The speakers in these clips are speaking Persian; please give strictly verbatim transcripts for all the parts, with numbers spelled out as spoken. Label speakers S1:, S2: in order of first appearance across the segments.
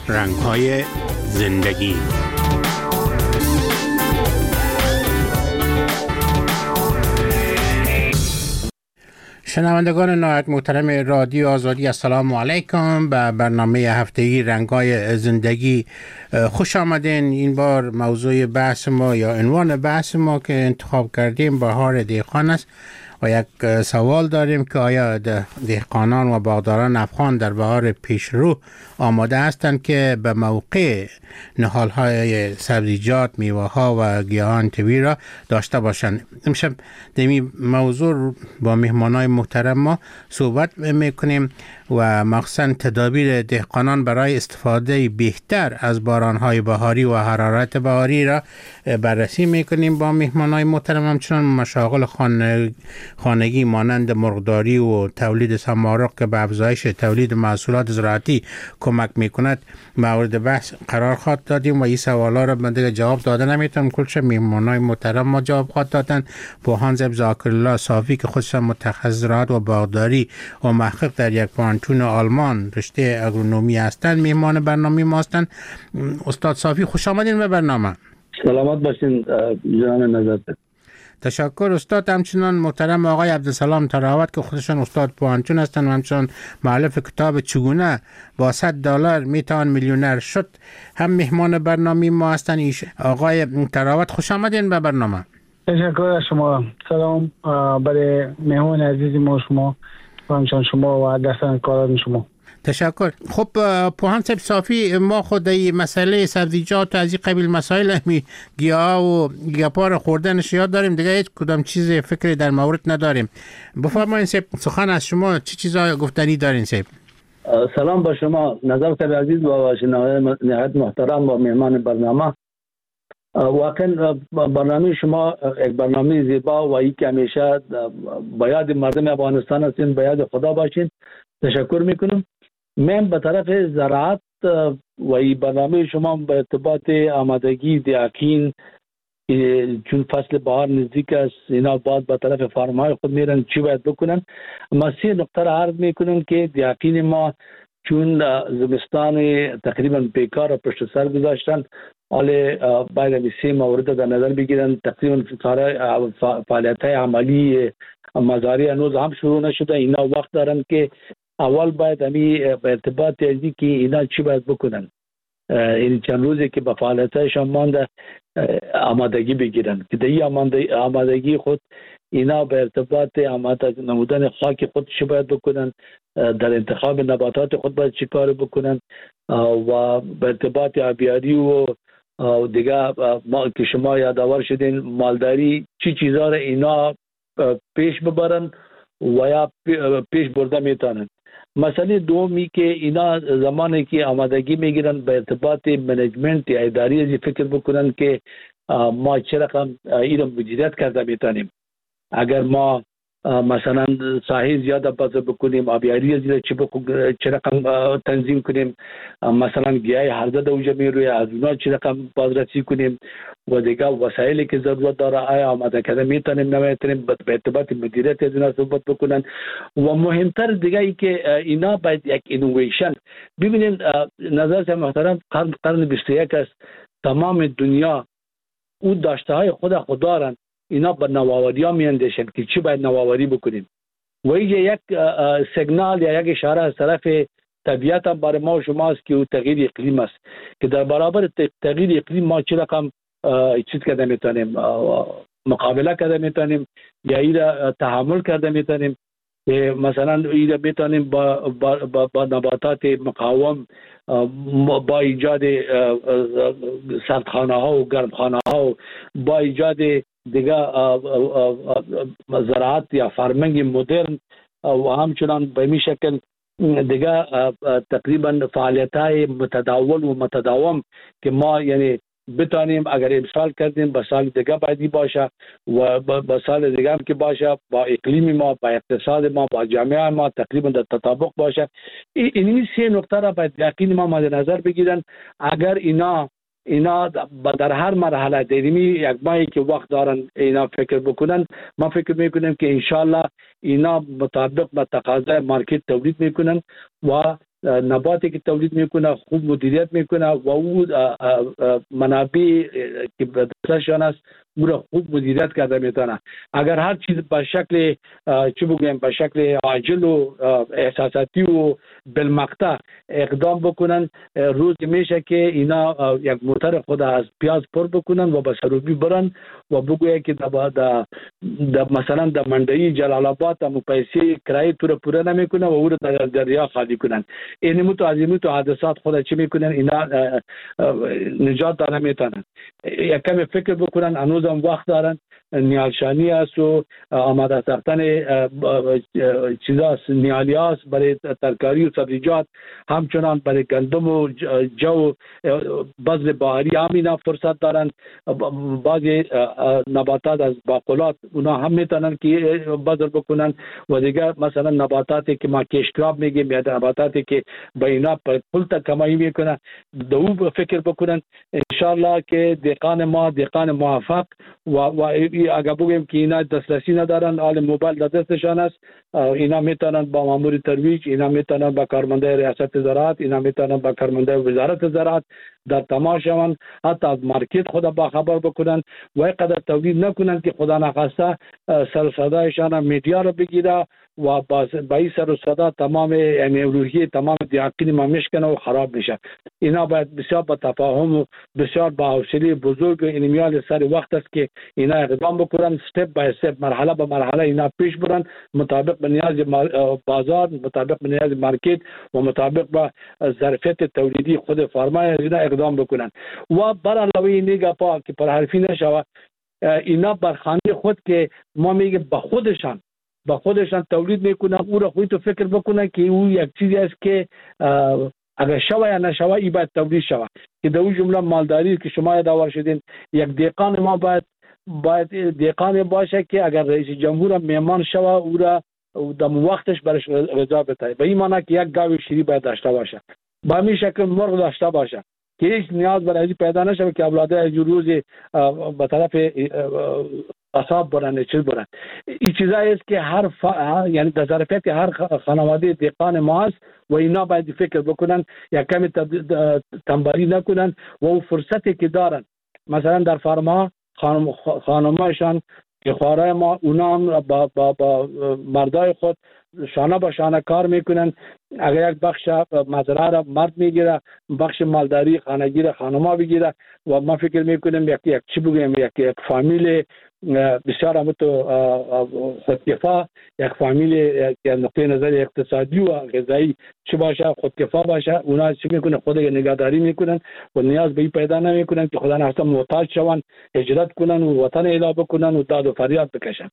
S1: رنگ‌های زندگی. شنوندگان نهایت محترم رادیو آزادی، السلام علیکم. به برنامه هفتگی رنگ‌های زندگی خوش آمدین. این بار موضوع بحث ما یا عنوان بحث ما که انتخاب کردیم بهار دهقان است و یک سوال داریم که آیا دهقانان و باغداران افغان در بهار پیشرو آماده هستند که به موقع نهال‌های سبزیجات، میوه‌ها و گیاهان طبیعی را داشته باشند. امشب در این موضوع با مهمانای محترم ما صحبت میکنیم و مخصوصا تدابیر دهقانان برای استفاده بهتر از باران‌های بهاری و حرارت بهاری را بررسی میکنیم با مهمانای محترم. همچنان مشاغل خانگی مانند مرغداری و تولید سمارق که به افزایش تولید محصولات زراعتی کمک میکند مورد بحث قرار خواهد دادیم و این سوالا را من دیگه جواب داده نمیتونم. کلش مهمانای محترم ما جواب خواهد دادن. بوهان زب ذاکرالله صافی که خودش متخصص زراعت و باغداری و محقق در یک پانتون آلمان رشته اگرونومی هستند مهمان برنامه ما هستند. استاد صافی خوش آمدین به برنامه.
S2: سلامت باشین جناب نظرت.
S1: تشکر استاد. همچنان محترم آقای عبدالسلام تراوت که خودشون استاد پوهنتون هستند و همچنان مؤلف کتاب چگونه با صد دلار میتوان میلیونر شد هم مهمان برنامه ما هستند. آقای تراوت خوش آمدین به برنامه.
S3: تشکر از شما. سلام برای مهمان عزیز ما شما و همچنان شما و دستان کاران شما.
S1: تشکر. خب پوهان صاحب صافی، ما خود این مسئله سبزیجات و از این قبیل مسائل همی گیاه و گیاهپار خوردنش یاد داریم دیگه، هیچ کدام چیز فکری در مورد نداریم. بفرمایید صاحب، سخن از شما چه چیزا گفتنی دارین صاحب؟
S2: سلام با شما نظرت عزیز و شنوندگان نهایت محترم و مهمان برنامه. واقعا برنامه شما یک برنامه زیبا و ای که همیشه به یاد مردم افغانستان هستین، به یاد خدا باشین. تشکر میکنم. من به طرف زراعت و ای برنامه شما به ارتباط آمادگی دیاکین چون فصل بهار نزدیک است، اینا باید به طرف فارم‌های خود میرن چی باید بکنن. ما سه نقطه را عرض میکنم که دیاکین ما چون زمستان تقریبا بیکار و پشت سر گذاشتن، حالا باید سه مورد در نظر بگیرن. تقریبا فعالیت‌های عملی مزارع هنوز هم شروع نشده. اینا وقت دارن که اول باید همی به ارتباط ازی که اینا چی باید بکنن، این چند روزی که به فعالیتایشان مانده آمادگی بگیرن که در آمادگی خود اینا به ارتباط آماده نمودن خاک خود چی باید بکنن، در انتخاب نباتات خود باید چی کار بکنن و به ارتباط آبیاری و دیگه ما که شما یادآور شدین مالداری چی چیزا را اینا پیش ببرن و یا پیش برده میتونن. مسئله دومی که اینا زمانی که آمادگی میگیرن به ارتباط منیجمنت یا اداری ازی فکر بکنن که ما چه رقم اینا مدیریت کرده میتونیم. اگر ما مثلا ساحه زیاده بازه بکنیم، آبیاری ازی چه رقم تنظیم کنیم، مثلا گیاه هرزه دوجه میروی از اونا چه رقم بازرسی کنیم و دیگه وسایلی که ضرورت داره آیا آماده کرده میتونیم نمیتونیم به ارتباط مدیریت از اینا صحبت بکنن. و مهمتر دیگه ای که اینا باید یک اینویشن ببینین. نظر محترم قرن قرن بیست و یک است، تمام دنیا او داشته های خود خود دارن، اینا به نوآوری ها میاندیشن که چی باید نوآوری بکنیم و اینجا یک سیگنال یا یک اشاره از طرف طبیعت هم برای ما و شما است که او تغییر اقلیم است که در برابر تغییر اقلیم ما چی رقم چیز کرده میتونیم، مقابله کرده میتونیم یا ایرا تحمل کرده میتونیم. مثلا ایرا میتونیم با, با, با, با نباتات مقاوم، با ایجاد سردخانه ها و گرمخانه ها و با ایجاد دیگه زراعت یا فارمینگ مدرن و همچنان به می شکل دیگه تقریبا فعالیت های متداول و متداوم که ما یعنی بتانیم اگر امسال کردیم به سال دیگه باید باشه و به سال دیگه هم که باشه با اقلیم ما، با اقتصاد ما، با جامعه ما تقریبا در تطابق باشه. این سه نقطه را باید یقین ما مد نظر بگیرن. اگر اینا اینا در هر مرحله دیمی یک ماهی که وقت دارن اینا فکر بکنن، ما فکر میکنیم که انشالله اینا مطابق با تقاضای مارکت تولید میکنن و نباتی که تولید میکنه خوب مدیریت میکنه و او منابع که به دستشان است او را خوب مدیریت کرده میتونه. اگر هر چیز به شکل چی بگیم به شکل عاجل و احساساتی و بالمقطع اقدام بکنن، روز میشه که اینا یک موتر خود از پیاز پر بکنن و به سروبی برن و بگویه که در مثلا در منډی جلال آباد هم پیسې کرایه تو را پوره نمیکنه و او را در دریا خالی کنن. این متعظمی تو حادثات خود چی میکنن اینا نجات داره میتونن. یک کمی فکر بکنن، هنوز هم وقت دارن. نیالشانی است و آماده ساختن چیزاست، نیالی است برای ترکاری و سبزیجات، همچنان برای گندم و جو بذر بهاری هم اینا فرصت دارن. بعضی نباتات از باقلات اونا هم میتونن که بذر بکنن و دیگر مثلا نباتاتی که ما کشکراب میگیم یا نباتاتی که به اینا پول تا کمایی میکنه دو فکر بکنن. انشالله که دهقان ما دهقان موفق و, و اگر بگیم که اینا دسترسی ندارن، آل موبایل در دستشان است، اینا میتونن با مامور ترویج، اینا میتونن با کارمنده ریاست زراعت، اینا میتونن با کارمنده وزارت زراعت در تماس شوند، حتی از مارکت خود با خبر بکنن و اینقدر تولید نکنن که خدا نخواسته سر و صدایشان میدیا رو بگیره و با این سر و صدا تمام یعنی روحیه تمام دیاقین ما میشکنه و خراب میشه. اینا باید بسیار با تفاهم و بسیار با حوصله بزرگ این میال سر وقت است که اینا اقدام بکنن، استپ بای استپ، مرحله به مرحله اینا پیش برن مطابق به نیاز بازار، مطابق به نیاز مارکت و مطابق به ظرفیت تولیدی خود فارما اینا اقدام بکنن و بر علاوه اینگه پا که پر حرفی نشوه اینا بر خانه خود که ما میگه با خودشان با خودشان تولید میکنن، او را خودتو فکر بکنن که او یک چیزی است که اگر شوه یا نشوه ای باید تولید شوه که در اون جمله مالداری که شما یادآور شدین. یک دهقان ما باید باید دهقان باشه که اگر رئیس جمهور مهمان شوه او را در وقتش برش غذا بده، به این معنی که یک گاو شیری باید داشته باشه، با همین شکل مرغ داشته باشه که هیچ نیاز برای پیدا نشه که اولاده از روز به طرف قصاب برن چیز برن. این چیزایی است که هر ف... یعنی در ظرفیت هر خانواده دهقان ما است و اینا باید فکر بکنن، یک کمی تنبلی نکنن و اون فرصتی که دارن مثلا در فارما خانم خانمایشان که خوارای ما اونا هم با, با, با مردای خود شانه با شانه کار میکنن. اگر یک بخش مزرعه را مرد میگیره، بخش مالداری خانگی را خانما بگیره و ما فکر میکنیم یک یک چی بگیم یک یک فامیل بسیار هم تو خودکفا، یک فامیل یک نقطه نظر اقتصادی و غذایی چی باشه خودکفا باشه، اونا چی میکنن خود نگهداری میکنن و نیاز به این پیدا نمیکنن که خدا نخواسته محتاج شون، هجرت کنن و وطن اعلا بکنن و داد و فریاد بکشن.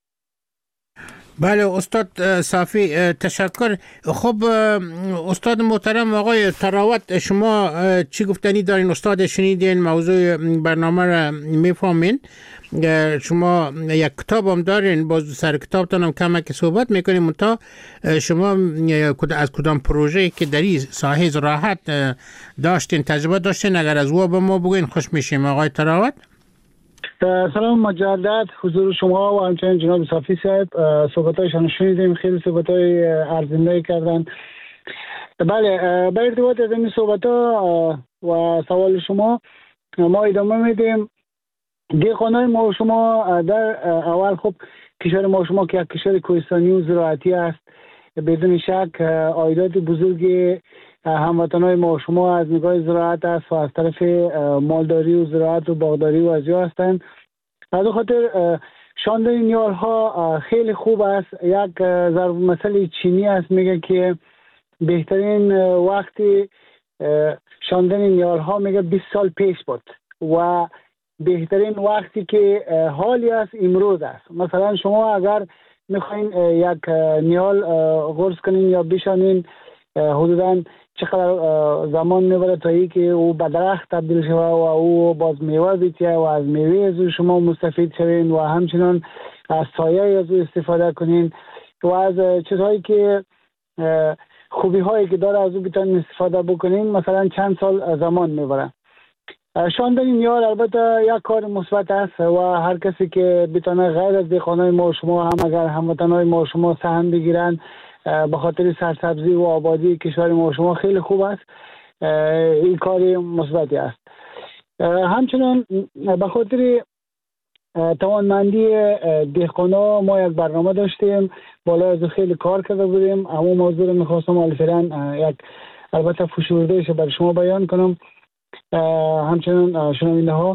S1: بله استاد صافی تشکر. خب استاد محترم آقای تراوت، شما چی گفتنی دارین؟ استاد شنیدین موضوع برنامه را میفهمین، شما یک کتاب هم دارین، باز سر کتابتان هم کمک صحبت میکنیم، منتها شما از کدام پروژه که در این ساحه زراعت داشتین تجربه داشتین اگر از او به ما بگوین خوش میشیم. آقای تراوت.
S3: سلام مجدد حضور شما و همچنین جناب صافی صاحب، صحبتایشان شنیدیم، خیلی صحبتای ارزنده کردن. بله به ارتباط از این صحبت‌ها و سوال شما ما ادامه میدیم. دهقانای ما شما در اول خب کشور ما شما که یک کشور کوهستانی و زراعتی است، بدون شک عایدات بزرگی هموطنای ما شما از نگاه زراعت است و از طرف مالداری و زراعت و باغداری و ازیا هستند. از خاطر شاندن نیال ها خیلی خوب است. یک ضرب مثل چینی است میگه که بهترین وقتی شاندن نیال ها میگه بیست سال پیش بود و بهترین وقتی که حالی است امروز است. مثلا شما اگر میخواین یک نیال غرس کنین یا بشانین حدوداً چقدر زمان میبره تا ای که او به درخت تبدیل شود و او باز میوه بیتیه و از میوه از او شما مستفید شوین و همچنان از سایه از او استفاده کنین و از چیزهایی که خوبی هایی که داره از او بیتون استفاده بکنین مثلا چند سال زمان میبره. شاندن نیال البته یک کار مثبت است و هر کسی که بتونه غیر از دهقانای ما شما هم اگر هموطنای ما شما سهم بگیرن به خاطر سرسبزی و آبادی کشور ما شما خیلی خوب است. این کاری مثبتی است. همچنان به خاطر توانمندی دهقانا ما یک برنامه داشتیم، بالا از خیلی کار کرده بودیم. همون موضوع رو میخواستم حالا فعلا یک البته فشردهش برای شما بیان کنم. همچنان شنونده ها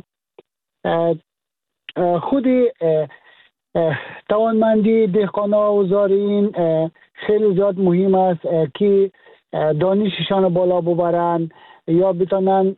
S3: خودی توانمندی دهقانا و زارعین خیلی زیاد مهم است که دانششان بالا ببرن یا بتونن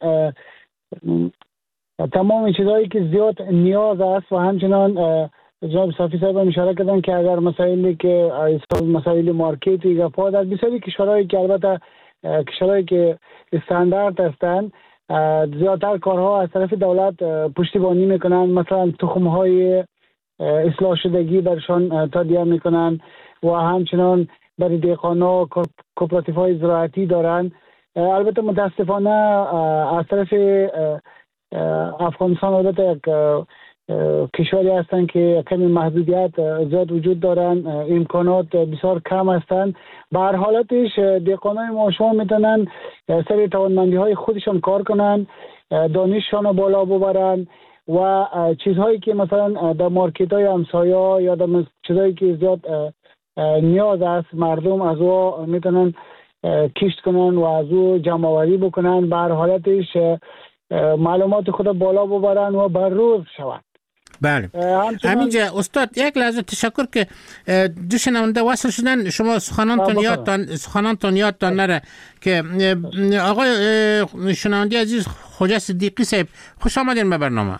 S3: تمام چیزهایی که زیاد نیاز است. و همچنان جناب صافی صاحب اشاره کردن که اگر مسائلی که مسائل مارکتی یا پا در بسیاری کشورهایی که البته کشورهایی که استاندارد هستند زیادتر کارها از طرف دولت پشتیبانی میکنن، مثلا تخمهای اصلاح شدگی برشان تادیه میکنن و همچنان برای دهقانا کوپراتیف های زراعتی دارن. البته متاسفانه از طرف افغانستان البته یک کشوری هستن که کمی محدودیت زیاد وجود دارن، امکانات بسیار کم هستن. به هر حالتش دهقانای ما شما میتونن سر توانمندی های خودشان کار کنن، دانششان رو بالا ببرن و چیزهایی که مثلا در مارکت های همسایه یا در چیزهایی که زیاد نیاز است مردم از او میتونن کشت کنن و از او جمع آوری بکنن. به هر حالتش معلومات خود بالا ببرن و بر روز شوند.
S1: بله. همینجا استاد یک لحظه تشکر که دو شنونده وصل شدن. شما سخنانتون یادتان سخنانتون یادتان نره که آقای شنونده عزیز خواجه صدیقی صاحب خوش آمدین به برنامه.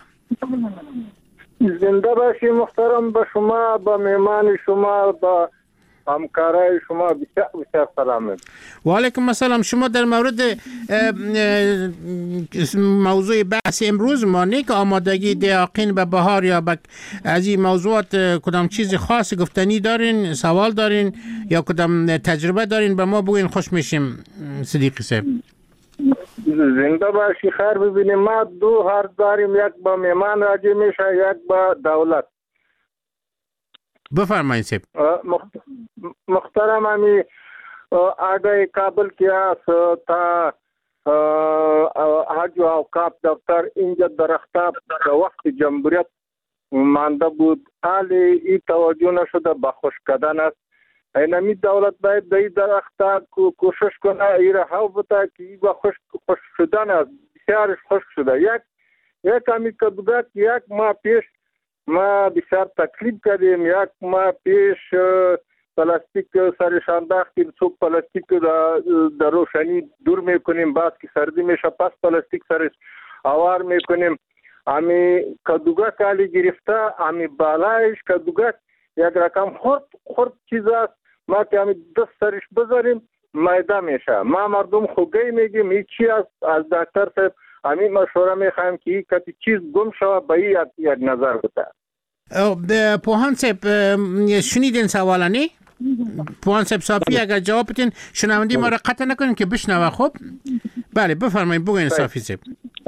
S4: زنده باشی محترم. به شما، به مهمان شما، به همکارای شما بسیار بسیار سلام.
S1: و علیکم السلام. شما در مورد موضوع بحث امروز ما نه که آمادگی دهقان به بهار یا از این موضوعات کدام چیز خاص گفتنی دارین، سوال دارین یا کدام تجربه دارین به ما بگوین، خوش میشیم. صدیقی صاحب
S4: زنده باشی. خیر ببینیم ما دو حرف داریم، یک با مهمان راجع میشه، یک با دولت.
S1: بفرمایید صاحب.
S4: محترم امی آگاهی کابل کی است تا حج و اوقاف دفتر اینجا در اختاب وقت جمهوریت مانده بود. حالی ای توجه نشده به خوش کردن است. اینمی دولت باید در در اختاب کوشش کنه ای را حو بده که ای با خوش خوش شدن است. بسیارش خوش شده. یک یک امی کدوگت یک ماه پیش ما بسیار تکلیف کردیم. یک ماه پیش پلاستیک سرش انداختیم، صبح پلاستیک در روشنی دور میکنیم، بعد که سردی میشه پس پلاستیک سرش آوار میکنیم. امی کدوگک کالی گرفته، امی بالایش کدوگک یک رقم خورد خورد چیز است. ما که امی دست سرش بذاریم میده میشه. ما مردم خوگی میگیم این چی است. از دکتر صاحب امی مشوره میخوایم که این کتی چیز گم شود به این یک نظر بده.
S1: پوهان صاحب شنیدین سوالا نه؟ پوهان صاحب صافی اگر جواب بدین شنوندی ما را قطع نکنین که بشنوه. خب بله بفرمایید بگوین صافی صاحب.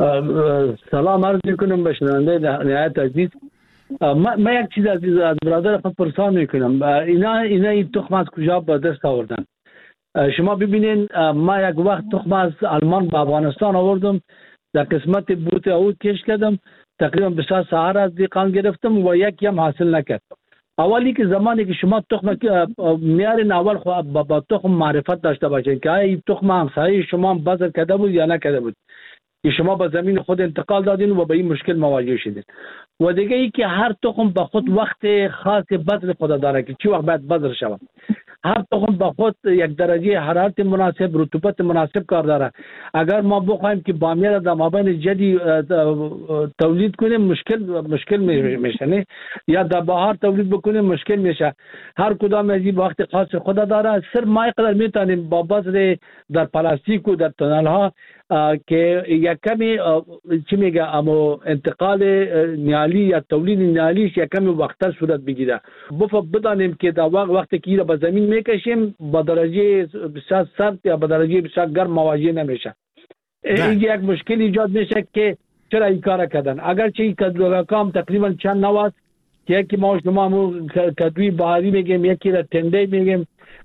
S2: سلام عرض میکنم به شنونده نهایت عزیز. ما, ما یک چیز عزیز از برادر خود پرسان میکنم. اینا اینا این تخم از کجا به دست آوردن؟ شما ببینین ما یک وقت تخم از آلمان به افغانستان آوردم، در قسمت بوت او کش کردم، تقریبا بسیار سهر از دیقان گرفتم و یکی هم حاصل نکرد. اولی که زمانی که شما تخم میارین اول با تخم معرفت داشته باشین که آیا این تخم همسایه شما بذر کرده بود یا نکرده بود، که شما به زمین خود انتقال دادین و به این مشکل مواجه شدین. و دیگه ای که هر تخم به خود وقت خاص بذر خود داره که چی وقت باید بذر شود. هر تخم به خود یک درجه حرارت مناسب، رطوبت مناسب کار داره. اگر ما بخوایم که بامیه را در مابین جدی تولید کنیم مشکل مشکل میشه نه، یا در بهار تولید بکنیم مشکل میشه. هر کدام از این وقت خاص خود داره. صرف ما اینقدر میتونیم با بذر در پلاستیک و در تونل ها که یک کمی چی میگه اما انتقال نیالی یا تولید نیالیش یک کمی وقت صورت بگیره. بفا بدانیم که در وقت وقتی که ایره به زمین میکشیم با درجه بسیار سرد یا با درجه بسیار گرم مواجه نمیشه. این یک مشکل ایجاد میشه که چرا این کار کردن. اگرچه این کدوگاکام تقریبا چند نوع است که یکی ما شما همون کدوی بهاری میگیم، یکی را تنده میگیم.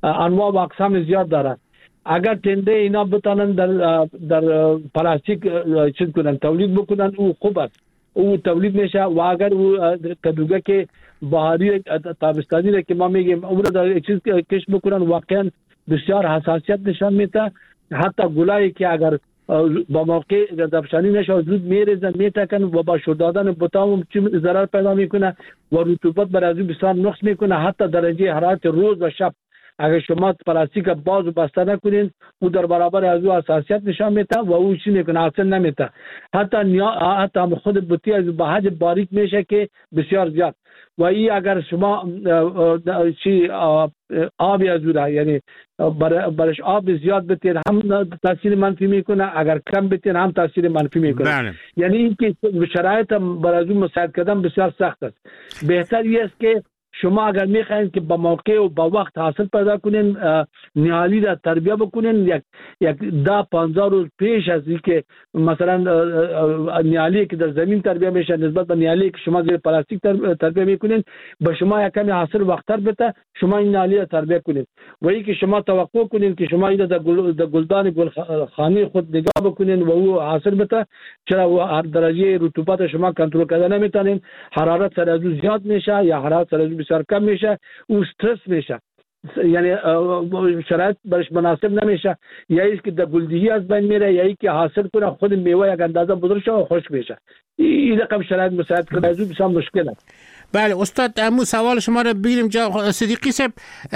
S2: انواع و اقسام زیاد دارن. اگر تنده اینا بتانن در در پلاستیک چیز کنن تولید بکنن او خوب است، او تولید میشه. و اگر او کدوگه که بهاری تابستانی را که ما میگیم اون را در چیز کش بکنن واقعا بسیار حساسیت نشان میده. حتی گلایی که اگر با موقع درفشانی نشه زود میریزن میتکن و با شور دادن بوتام ضرر پیدا میکنه و رطوبت بر از بسیار نقص میکنه. حتی درجه حرارت روز و شب اگر شما پلاستیک باز و بسته نکنین او در برابر از او حساسیت نشان میده و او چی میکنه حاصل نمیده. حتی حتی خود بوتی از به حد باریک میشه که بسیار زیاد. و این اگر شما چی آبی از او یعنی برش آب زیاد بتین هم تاثیر منفی میکنه، اگر کم بتین هم تاثیر منفی میکنه. یعنی اینکه شرایط برای از اون مساعد کردن بسیار سخت است. بهتر است که شما اگر میخواین که با موقع و با وقت حاصل پیدا کنین نهالی را تربیه بکنین یک یک ده پانزده روز پیش از اینکه مثلا نهالی که در زمین تربیه میشه نسبت به نهالی که شما زیر پلاستیک تربیه میکنین به شما یک کمی حاصل وقتتر بده شما این نهالی را تربیه کنین. و اینکه شما توقع کنین که شما این در گلدان گلخانه خود نگاه بکنین و او حاصل بده، چرا و هر درجه رطوبت شما کنترل کردن نمیتونین، حرارت سر از زیاد میشه یا حرارت سر از بسیار کم میشه، او استرس میشه، یعنی شرایط برش مناسب نمیشه، یا ایست که در گلدهی از بین میره یا ای که حاصل کنه خود میوه یک اندازه بزرگ شه و خوش میشه. این رقم شرایط مساعد کنه از او بسیار مشکل است.
S1: بله استاد امو سوال شما رو بگیریم. جا صدیقی صاحب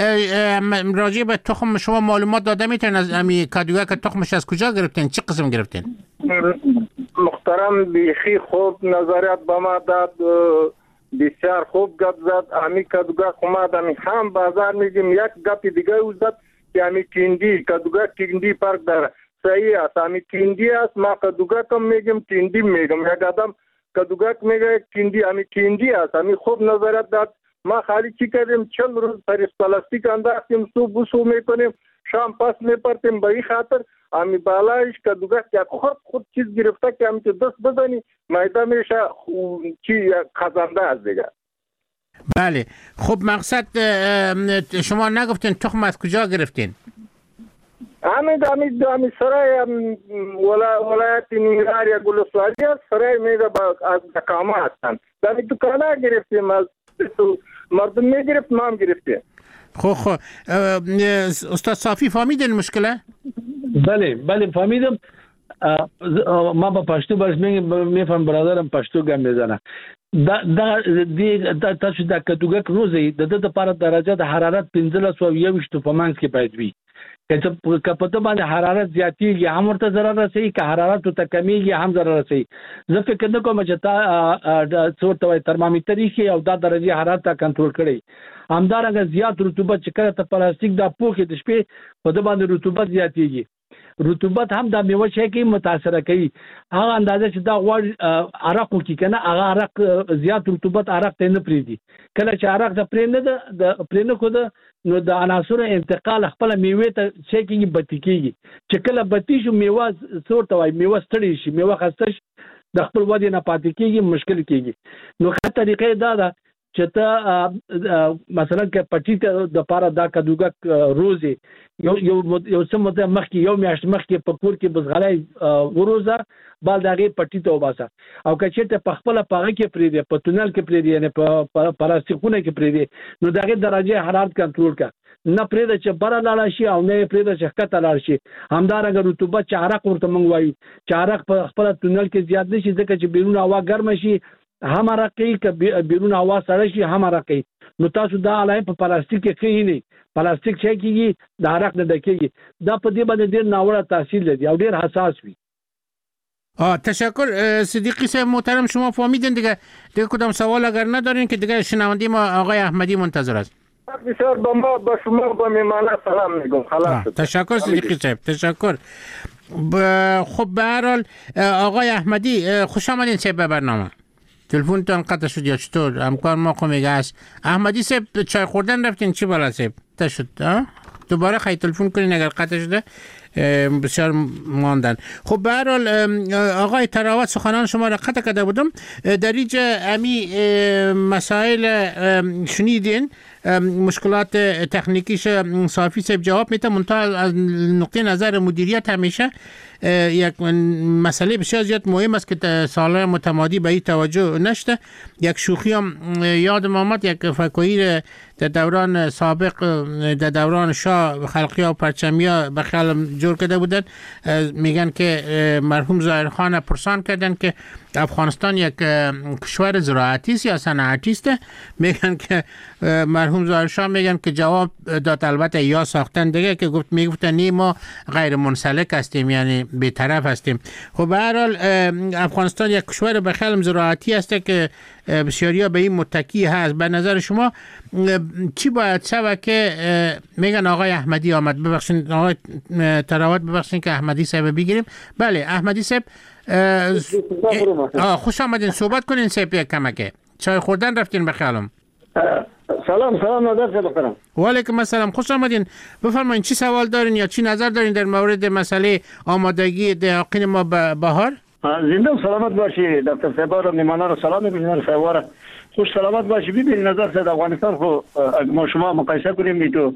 S1: راجع به تخم شما معلومات داده میتونین از امی کادوگا که تخمش از کجا گرفتین، چه قسم گرفتین؟
S4: محترم بیخی خوب نظریات به ما داد، بسیار خوب گپ زد. امی کادوگا ما دمی هم بازار میگیم یک گپ دیگه او زد که امی کیندی کادوگا کیندی فرق داره. صحیح است، امی کیندی است، ما کادوگا کم میگیم کیندی میگم. یک آدم کدوگک میگه کیندی امی کیندی است. امی خوب نظرت داد. ما خالی چی کردیم چند روز پریس پلاستیک انداختیم صبح بسو میکنیم شام پس میپرتیم به این خاطر امی بالایش کدوگک یک خود خود چیز گرفته که امی که دست بزنی میده میشه چی خزنده از دیگه.
S1: بله خب مقصد شما نگفتین تخم از کجا گرفتین؟
S4: همین همین همین سرای ولایت نیمروز یا گلستانی است. سرای میگه از دکامه هستن. دمی دکانه گرفتیم از مردم میگرفت ما هم گرفتیم.
S1: خب خب استاد صافی فهمیدین مشکله؟
S2: بله بله فهمیدم. ما با پشتو برش میفهم برادرم پشتو گم میزنه. دا دا دی دا تاسو د کدوګک روزي د د لپاره درجه د حرارت پنځلس او یوشت په منځ کې باید وي. که په ته باندې حرارت زیاتیږي هم ورته ضرر رسوي، که حرارت ته کمیږي هم ضرر رسوي. زه فکر نه کوم چې تا څو ته ترمامیتر یې او دا درجه حرارت کنټرول کړي. همدارنګه زیات رطوبت چې کله ته پلاستیک دا پوښي د شپې په د باندې رطوبت زیاتیږي. رطوبت هم د میوه شي کې متاثر کوي. هغه اندازه چې دا غوړ عرق وکي کنه هغه عرق زیات رطوبت عرق ته نه پریدي. کله چې عرق د پرې نه د پرې نه خو نو د عناصر انتقال خپل میوه ته شي کې بتی کیږي. چې کله بتی شو میوه څور ته وای میوه ستړي شي، میوه خسته شي، د خپل ودی نه پاتې کیږي، مشکل کیږي. نو ښه طریقې دا ده چې ته مثلا که پټی ته د پاره دا کدوګک روزي یو یو یو څه مده مخکې یو میاشت مخکې په کور کې بزغلای وروزه بل دغه پټی ته وباسه. او که چیرته په خپل پاغه کې پری دی، په تونل کې پری دی، یعنی په پلاستیکونه کې پری دی، نو دغه درجه حرارت کنټرول کا نه پری د چې بره لاړ شي او نه پری د چې کته لاړ شي. همدارنګه رطوبت چې عرق ورته منغوي چې عرق په خپل تونل کې زیات نشي ځکه چې بیرون هوا ګرم شي هم راقي ک بیرون هوا سړی شي هم راقي. نو تاسو دا علای په پلاستیک کې کوي نه پلاستیک چې کیږي د عرق نه دکېږي. دا په دې باندې ډیر ناوړه تاثیر لري او ډیر حساس وي.
S1: آه تشکر صدیقی صاحب محترم، شما فهمیدین دیگه. دیگه کدام سوال اگر ندارین که دیگه شنونده ما آقای احمدی منتظر است.
S4: بسیار با ما با شما با میمانه سلام میگم. خلاص
S1: تشکر صدیقی صاحب، تشکر. خب به هر حال آقای احمدی خوش آمدین صاحب به برنامه. تلفنتون قطع شد یا چطور؟ همکار ما خمیگه است. احمدی صاحب چای خوردن رفتین چی بالا صاحب؟ تا شد دوباره خیلی تلفن کنین اگر قطع شده بسیار ماندن. خب به هر حال آقای تراوت سخنان شما را قطع کرده بودم. در اینجا امی مسائل شنیدین مشکلات تکنیکیش صافی صاحب جواب میده، منتها از نقطه نظر مدیریت همیشه یک مسئله بسیار زیاد مهم است که سالهای متمادی به این توجه نشده. یک شوخی هم یادم آمد، یک فکویر در دوران سابق در دوران شاه خلقی و پرچمی ها به خیال جور کرده بودن، میگن که مرحوم ظاهرخان پرسان کردن که افغانستان یک کشور زراعتی است یا صنعتی است. میگن که مرحوم ظاهرشاه میگن که جواب داد البته یا ساختن دیگه که گفت میگفتن نی ما غیر منسلک هستیم، یعنی بی‌طرف هستیم. خب به هر حال افغانستان یک کشور به خیال زراعتی است که بسیاری ها به این متکی هست. به نظر شما چی باید شود که میگن آقای احمدی آمد، ببخشید آقای تراوت، ببخشید که احمدی صاحب بگیریم. بله احمدی صاحب خوش آمدین، صحبت کنین صاحب یک کمکه. چای خوردن رفتین به خیالم؟
S2: سلام سلام نظر صاحب بخیرم.
S1: و علیکم السلام، خوش آمدین. بفرمایید چی سوال دارین یا چی نظر دارین در مورد مسئله آمادگی دهاقین ما به بهار؟
S2: زنده و سلامت باشی دکتر صاحب و میمانا رو سلام میکنیم. صاحب خوش سلامت باشی. ببین نظر صاحب افغانستان خو ما شما مقایسه کنیم می تو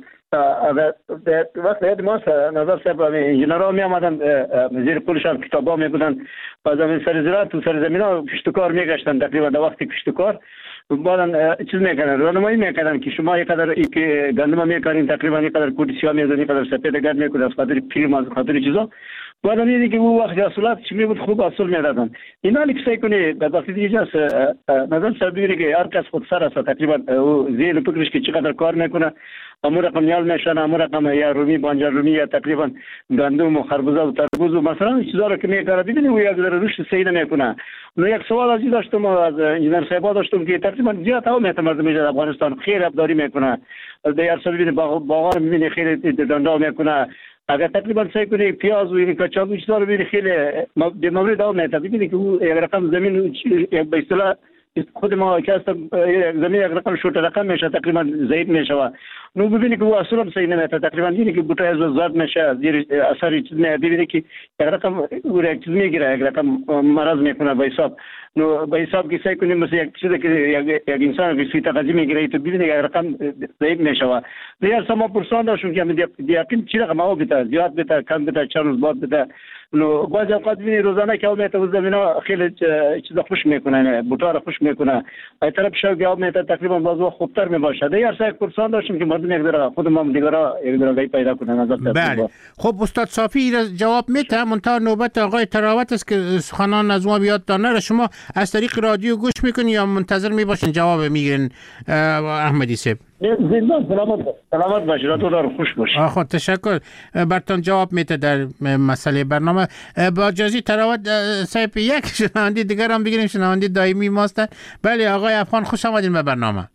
S2: وقت ما نظر صاحب انجینرها می آمدن زیر پولشان کتابا می بودن و زمین سر زراعت تو سر زمین ها کشتکار می گشتن. تقریبا در وقت کشتکار بعدن چیز میکنن، راهنمایی میکنن که شما یک قدر ای که گندم میکارین تقریبا یک قدر کودسیا میزنید، یک قدر سپید گرد میکنید از خاطر پیر از خاطر چیزا. بعد میگه که او وقت اصولات چی می بود خوب اصول میدادن. اینا لیکسای کنی در وقتی دیگه است نظر سبیری که هر کس خود سر است تقریبا او زیر فکرش که چقدر کار میکنه، امور رقم نیال میشن، امور رقم یا رومی بانجر رومی یا تقریبا گندم و خربوزه و تربوز و مثلا چیزا رو که میکاره ببینید او یک ذره رشد صحیح نمیکنه. نو یک سوال از داشتم از انجینر صاحب داشتم که تقریبا زیاد ها میتونه میشه افغانستان خیر ابداری میکنه، در سال ببینید باغ میبینید خیلی دندا میکنه. اگر تقریبا سعی کنی پیاز و این کچالو چیزا رو ببینید خیلی به مورد داو میاد. ببینید که او یک رقم زمین به اصطلاح خود ما که است زمین یک رقم شوت رقم میشه تقریبا ضعیف میشه. نو ببینید که او اصلا صحیح نمیاد. تقریبا دیدی که بوته از زرد میشه، زیر اثر چیز میاد. ببینید که یک رقم او یک چیز میگیره، یک رقم مرض میکنه به حساب. نو به حساب که سعی کنیم مثلا یک چیزی که یک انسان که سی تقاضی میگیره تو ببینید یک رقم ضعیف میشه. دیگر سما پرسان داشتم که دیگه چی رقم او بده، زیاد بده، کم بده، چند روز بعد بده. نو بعضی اوقات ببینید روزانه که او میاد زمینا خیلی چیزا خوش میکنه، بوتا رو خوش میکنه. ای طرف شو جواب میده تقریبا بازو خوبتر میباشه. دیگر سعی پرسان داشتم که مردم یک ذره خود ما دیگرا یک ذره پیدا کنن نظر.
S1: بله خب استاد صافی جواب میده، منتها نوبت آقای تراوت است که سخنان از ما بیاد دانه. شما از طریق رادیو گوش میکنین یا منتظر میباشین جواب میگیرین احمدی صاحب؟
S2: زنده سلامت سلامت باشید، تو دار خوش باشید.
S1: آخه تشکر، برتون جواب میده در مسئله برنامه. با اجازه تراوت صاحب یک شنونده دیگر هم بگیریم، شنونده دائمی ماستن. بله آقای افغان خوش آمدین به برنامه.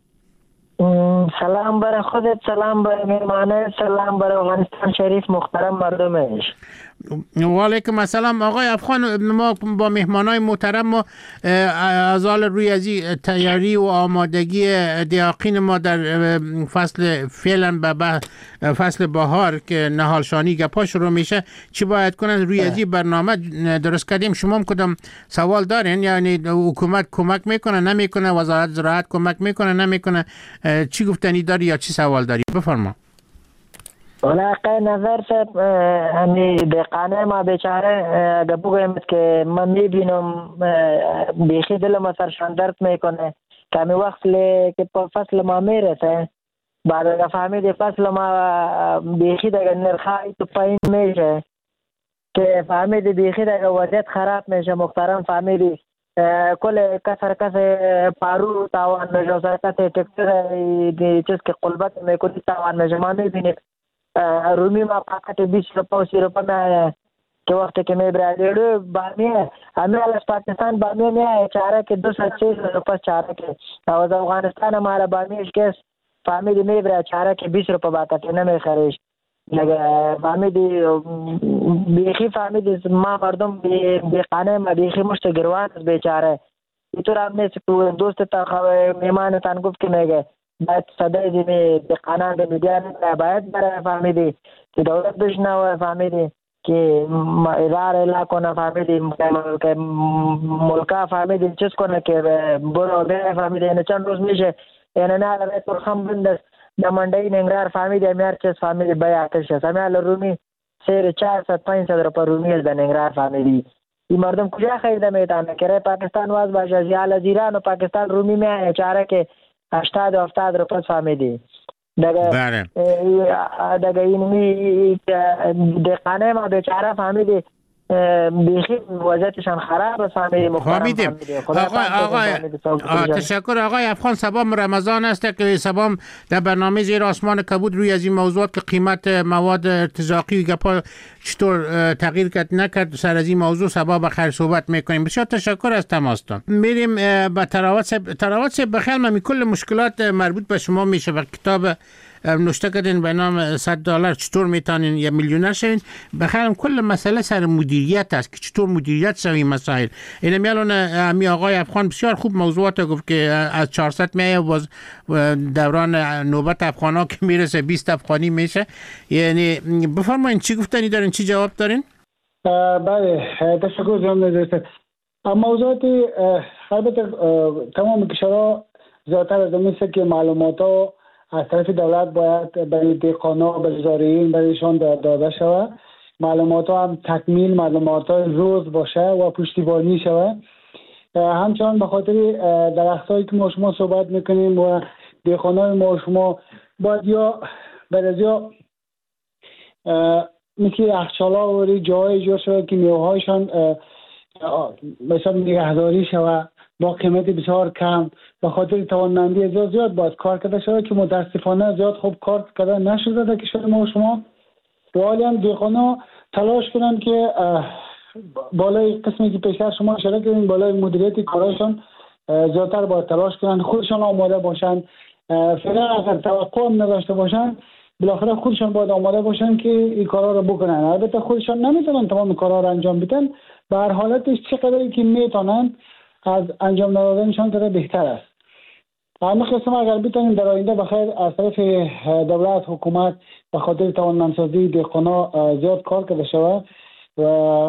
S5: سلام برای خودت، سلام برای مهمانه، سلام برای افغانستان شریف محترم مردمش.
S1: و علیکم السلام آقای افغان. ما با مهمانای محترم ما از حال روی از تیاری و آمادگی دهاقین ما در فصل فعلا به فصل بهار که نهالشانی گپا شروع میشه چی باید کنن روی از برنامه درست کردیم. شما هم کدام سوال دارین؟ یعنی حکومت کمک میکنه نمیکنه، وزارت زراعت کمک میکنه نمیکنه، چی گفتنی داری یا چی سوال داری؟ بفرما.
S5: علاقه نظر صاحب همی دقانه ما بیچاره اگه بگویم که من میبینم بیخی دل ما سرشان درد میکنه که همی وقت که فصل ما میرسه بعد اگه فهمید فصل ما بیخی دیگه نرخای تو پایین میشه که فهمید بیخی دیگه وضعیت خراب میشه. محترم فهمیدی کل کسر کس پارو تاوان میشه، سرکت تکتر چیز که قلبت میکنی تاوان میشه. ما میبینید رومی ما پاکت بیس روپا و سی روپا می آیا که وقتی که می برادیرو بامیه همه از پاکستان بامیه می آیا چاره که دو ست چیز روپا چاره که از افغانستان همارا بامیش که فامیلی می براد چاره که بیس روپا باکت نمی خریش فامیلی بیخی فامیلی ما مردم بیقانه ما بیخی مشت گروان از بیچاره اینطور هم نیست که دوست تا میمانتان گفت که میگه باید صدای دیمی بقانان به میدیا نمیده، باید برای فهمیدی که دولت بشنوه، فهمیدی که اداره اله کنه، فهمیدی که ملکه فهمیدی چیز کنه که برو بره، فهمیدی یعنی چند روز میشه یعنی نه لبه ترخم بندست نماینده ننگرهار فهمیدیم میار چیز فهمیدی بای آتش است. همیال رومی سیر چهارصد پانصد روپیه رومی است در ننگرهار فهمیدی. این مردم کجا خریده میتونه؟ کرای پاکستان واز باشه از از ایران و پاکستان رومی میای چاره که هشتاد و هفتاد روپیه فهمیدی.
S1: بله.
S5: دگه اینمی دقانه ما بیچاره فهمیدی بیخی وضعیتشان خراب است فهمیدیم.
S1: فهمیدیم. آقای آقای تشکر آقای افغان. سبام رمضان است که سبام در برنامه زیر آسمان کبود روی از این موضوعات که قیمت مواد ارتزاقی و گپا چطور تغییر کرد نکرد سر از این موضوع سبا بخیر صحبت میکنیم. بسیار تشکر از تماستان. میریم به تراوت صاحب. تراوت صاحب بخیر من کل مشکلات مربوط به شما میشه و کتاب نوشته کردین به نام صد دلار چطور میتونین یه میلیونر شوین. بخیرم کل مسئله سر مدیریت است که چطور مدیریت شوی مسائل. این میالون امی آقای افغان بسیار خوب موضوعات گفت که از چهارصد میایه باز دوران نوبت افغانا که میرسه بیست افغانی میشه. یعنی بفرمایید چی گفتنی دارین چی جواب دارین؟
S3: بله تشکر جناب نظر. موضوعات البته تمام کشورها زیادتر از این که معلومات ها از طرف دولت باید برای دهقانا به زارعین برایشان داده شود. معلومات ها هم تکمیل معلومات های روز باشه و پشتیبانی شود. همچنان به خاطر درخت هایی که ما شما صحبت میکنیم و دهقانای ما شما باید یا برای یا مثل یخچال ها و جای جا شود که میوه هایشان مثلا نگهداری شود با قیمت بسیار کم. به خاطر توانمندی زیاد زیاد باید کار کرده شده که متاسفانه زیاد خوب کار کرده نشده در کشور ما و شما. و حالی هم دهقانا تلاش کنن که بالای قسمی که پیشتر شما اشاره کردین بالای مدیریت کارشان زیادتر باید تلاش کنن، خودشان آماده باشن. فعلا اگر توقع هم نداشته باشن بالاخره خودشان باید آماده باشن که این کارا رو بکنن. البته خودشان نمیتونن تمام کارا رو انجام بدن، به هر حالتش چقدری که میتونن از انجام دادنشان کرده بهتر است. همه قسم اگر بتونیم در آینده بخیر از طرف دولت حکومت به خاطر توانمندسازی دهقانا زیاد کار کرده شود و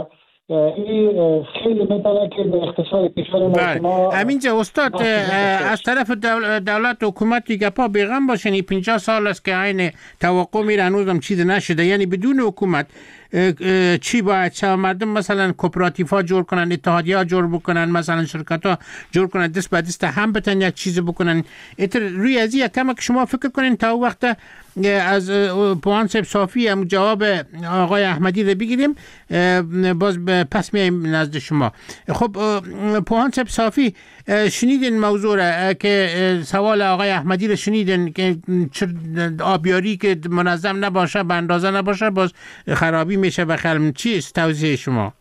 S3: این خیلی میتونه که به اقتصاد کشور ما
S1: همینجا استاد از طرف دولت حکومت دیگه پا بیغم باشن. این پنجاه سال است که عین توقع میره هنوزم چیز نشده. یعنی بدون حکومت چی باید شود؟ مردم مثلا کوپراتیف ها جور کنن، اتحادیه ها جور بکنن، مثلا شرکت ها جور کنن، دست به دست هم بتن یک چیز بکنن. اتر روی از این کم که شما فکر کنین تا وقت از پوان صاحب صافی هم جواب آقای احمدی رو بگیریم باز پس میایم نزد شما. خب پوان صاحب صافی شنیدین موضوع را که سوال آقای احمدی رو شنیدین که آبیاری که منظم نباشه به اندازه نباشه باز خرابی میشه و خلم. چیست توضیح شما؟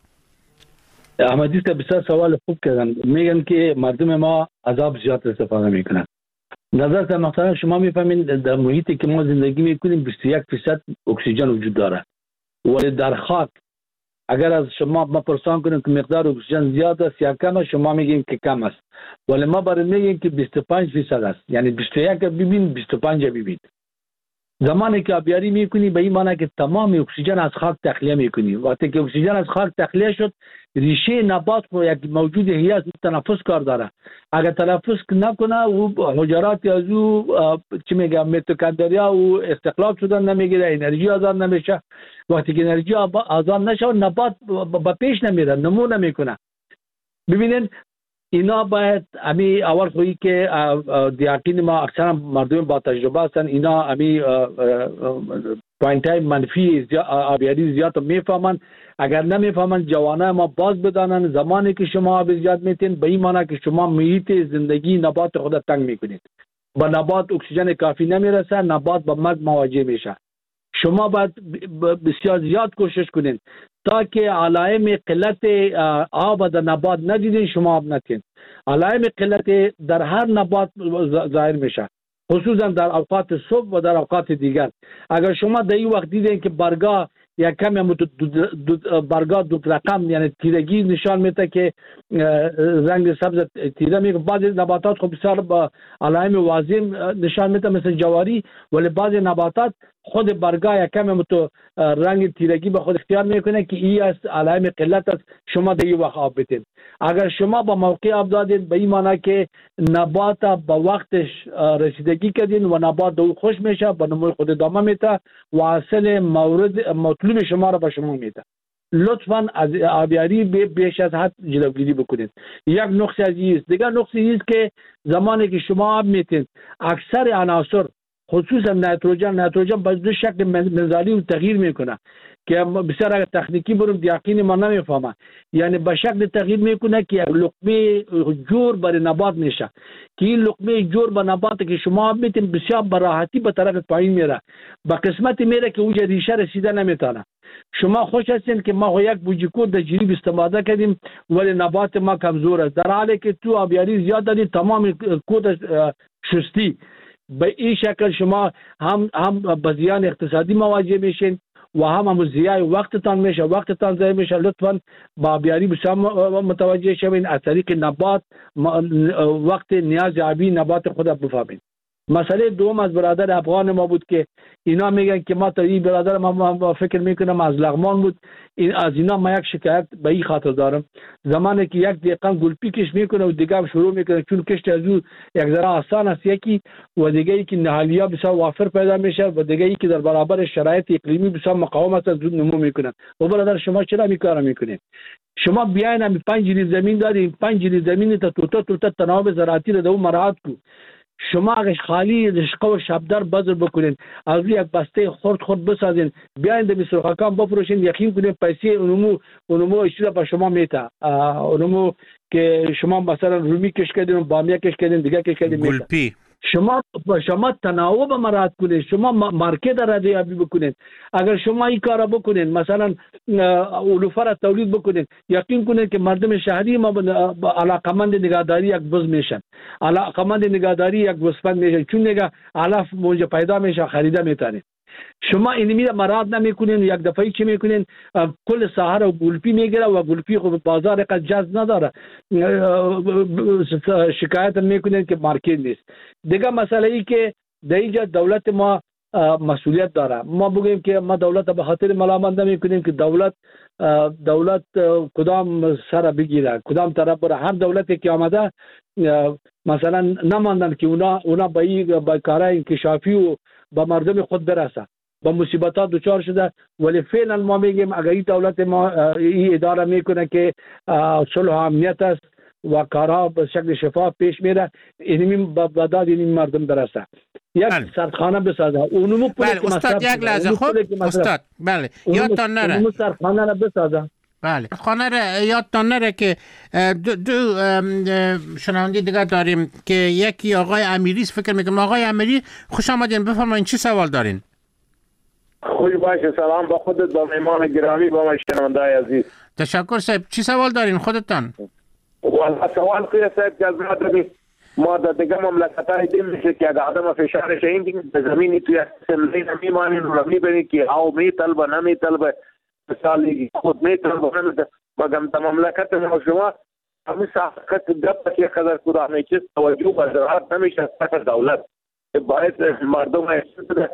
S2: احمدی که بسیار سوال خوب کردن. میگن که مردم ما از آب زیاد استفاده میکنن. نظر محترم شما میفهمین در محیطی که ما زندگی میکنیم بیست و یک درصد اکسیژن وجود داره ولی در خاک اگر از شما ما پرسان کنیم که مقدار اکسیژن زیاد است یا کم است شما میگیم که کم است ولی ما برای میگیم که بیست و پنج درصد است. یعنی بیست و یک ببین بیست و پنج ببین. زمانی که آبیاری میکنی به این معنی که تمام اکسیژن از خاک تخلیه میکنی. وقتی که اکسیژن از خاک تخلیه شد ریشه نبات رو یک موجود حیاتی است تنفس کار داره. اگر تنفس نکنه و حجرات از او چی میگم میتوکندریا و استخلاق شدن نمیگیره، انرژی آزاد نمیشه. وقتی که انرژی آزاد نشه نبات به پیش نمیره، نمو نمیکنه. ببینید اینا باید امی اول خویی که دیاقین ما اکثر مردم با تجربه هستن اینا امی پوینت های منفی آبیاری زیاد میفهمن. اگر نمیفهمن جوانه ما باز بدانن زمانی که شما آب زیاد میتین به این معنی که شما محیط زندگی نبات خود تنگ میکنید. با نبات اکسیژن کافی نمیرسه، نبات با مرگ مواجه میشه. شما باید بسیار زیاد کوشش کنید تا که علائم قلت آب در نبات ندیدین شما آب نتین. علائم قلت در هر نبات ظاهر میشه خصوصا در اوقات صبح و در اوقات دیگر. اگر شما در این وقت دیدین که برگا یا کمی برگا دو رقم یعنی تیرگی نشان میده که رنگ سبز تیره میگه. بعضی نباتات خب بسیار با علائم واضح نشان میده مثل جواری ولی بعضی نباتات خود برگاه کم تو رنگ تیرگی به خود اختیار میکنه که این است علائم قلت است، شما در این وقت آب بتین. اگر شما با موقع آب دادین به این معنی که نبات با وقتش رسیدگی کردین و نبات دو خوش میشه، به نموی خود ادامه میده و حاصل مورد مطلوب شما را به شما میده. لطفاً از آبیاری بیش از حد جلوگیری بکنید. یک نقص از این است. دیگر نقص این است که زمانی که شما آب میتین اکثر عناصر خصوصا نیتروژن نیتروژن به دو شکل منزلی و تغییر میکنه که بسیار اگر تکنیکی برم یقین ما نمیفهمه. یعنی به شکل تغییر میکنه که یک لقمه جور برای نبات میشه که این لقمه جور به نبات که شما آب میتین بسیار به راحتی به طرف پایین میره، به قسمت میره که اوج ریشه رسیده نمیتونه. شما خوش هستین که ما یک بوجیکو در جریب استفاده کردیم ولی نبات ما کمزور است، در حالی که تو آبیاری زیاد دادی تمام کود شستی. به این شکل شما هم هم به زیان اقتصادی مواجه میشین و هم هم زیای وقتتان میشه، وقتتان ضایع میشه. لطفاً با آبیاری بسیار متوجه شوین، از طریق نبات وقت نیاز آبی نبات خود بفهمین. مسئله دوم از برادر افغان ما بود که اینا میگن که ما تا این برادر ما فکر میکنم از لغمان بود. این از اینا ما یک شکایت به این خاطر دارم، زمانی که یک دقیقه گلپی کش میکنه و دیگه هم شروع میکنه، چون کشت از او یک ذره آسان است یکی، و دیگه ای که نهالیا بسیار وافر پیدا میشه و دیگه ای که در برابر شرایط اقلیمی بسیار مقاومت از زود نمو میکنن. و برادر شما چرا میکارم میکنید؟ شما بیاین هم پنج جریب زمین دارید، پنج جریب زمین تا توتا توتا تناوب زراعتی رو دو مراعات کو. شما اگه خالی رشقه و شبدر بذر بکنین، از یک بسته خرد خرد بسازین، بیاین در سرخکان بفروشین، یقین کنین پیسه اونمو اونمو اشترا به شما میته. اونمو که شما مثلا رومی کش کردین، بامیه کش کردین، دیگه کش کردین میته.
S1: گلپی
S2: شما شما تناوب مراعات کنید، شما مارکت را ریابی بکنید. اگر شما این کارا بکنید، مثلا علوفه را تولید بکنید، یقین کنید که مردم شهری ما علاقمند نگهداری یک بز میشن، علاقمند نگهداری یک گوسفند میشن، چون نگه علف موجه پیدا میشه خریده میتونید. شما اینمی را مراعات نمیکنین، یک دفعه چی میکنین؟ کل ساحه رو گلپی میگیره و گلپی خود بازار قد جذب نداره، شکایت میکنین که مارکت نیست. دیگه مسئله ای که در اینجا دولت ما مسئولیت داره. ما بگیم که ما دولت به خاطر ملامت نمیکنیم که دولت دولت کدام سر بگیره، کدام طرف بره. هر دولتی که آمده مثلا نماندن که اونا اونا به این با کارهای انکشافی و با مردم خود برسه، با مصیبتات دچار شده. ولی فعلا ما میگیم اگر این دولت ما این اداره میکنه که صلح و امنیت است و کارها به شکل شفاف پیش میره، اینمی به داد این مردم برسه. یک سردخانه بسازه. اونمو
S1: بله استاد یک لحظه خود استاد بله یادتان نره
S2: اونمو سردخانه را بسازه.
S1: بله خانه را یادتان نره که دو, دو شنونده دیگه داریم که یکی آقای امیری فکر میکنم. آقای امیری خوش آمدین، بفرمایید چی سوال دارین؟
S4: خوش باشه. سلام با خودت، با مهمان گرامی، با شنونده عزیز.
S1: تشکر صاحب. چی سوال دارین خودتان؟
S4: والله سوال که صاحب جزاده ما در دیگه مملکت‌های دیم میشه که اگر آدم فشارش این دیگه به زمینی توی سملی نمیمانین و میبینی که او میطلبه نمیطلبه مثالی خود میطلبه نمیطلبه مگم در مملکت ما شما همین ساخت گپ که قدر کدامه چیز توجه و زراعت نمیشه از طرف دولت. باید مردم احساس بده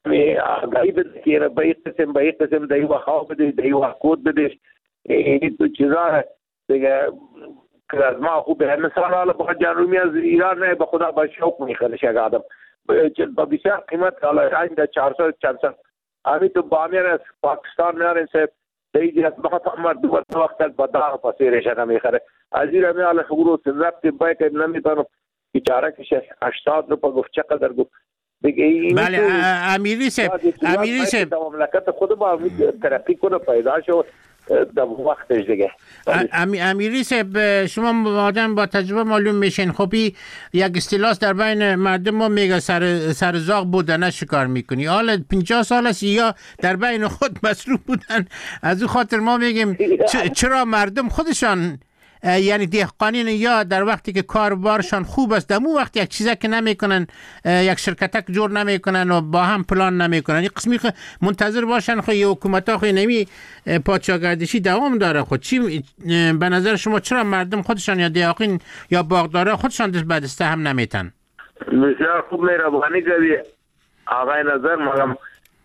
S4: آگاهی بده که به این قسم به این قسم دیگه و خواب بده دیگه و کود بده. این تو چیزا دیگه که از ما خوبه. مثلا حالا با جنرومی از ایران نه به خدا با شوق میخوره شگ آدم با بسیار قیمت حالا این در چهارصد چهارصد امی تو بامیان از پاکستان میارن سه دیگه از ما تا دو وقت با داغ پسیرش نمیخره. از این رمی حالا خبرو سنرفت باید نمیتونم بیچاره کشه هشتاد رو پا گفت چقدر گفت دیگه این
S1: بله امیری سب امیری سب
S4: مملکت خود با ترقی کنه پیدا شد در وقتش دیگه.
S1: امیری صاحب شما آدم با تجربه معلوم میشین. خبی یک اصطلاح در بین مردم ما میگه سر سرزاق بودن شکار میکنی. حالا پنجاه سال است یا در بین خود مصروف بودن. از او خاطر ما میگیم چرا مردم خودشان یعنی دهقانین یا در وقتی که کاربارشان خوب است دمو وقت یک چیزا که نمیکنن، یک شرکتک جور نمیکنن و با هم پلان نمیکنن، این قسمی منتظر باشن خو حکومت ها خو نمی پادشاهگردشی دوام داره. خود چی به نظر شما چرا مردم خودشان یا دهقان یا باغدارا خودشان دست بعد است هم نمیتن؟
S4: بسیار خوب مهربانی کردی آقای نظر. مگم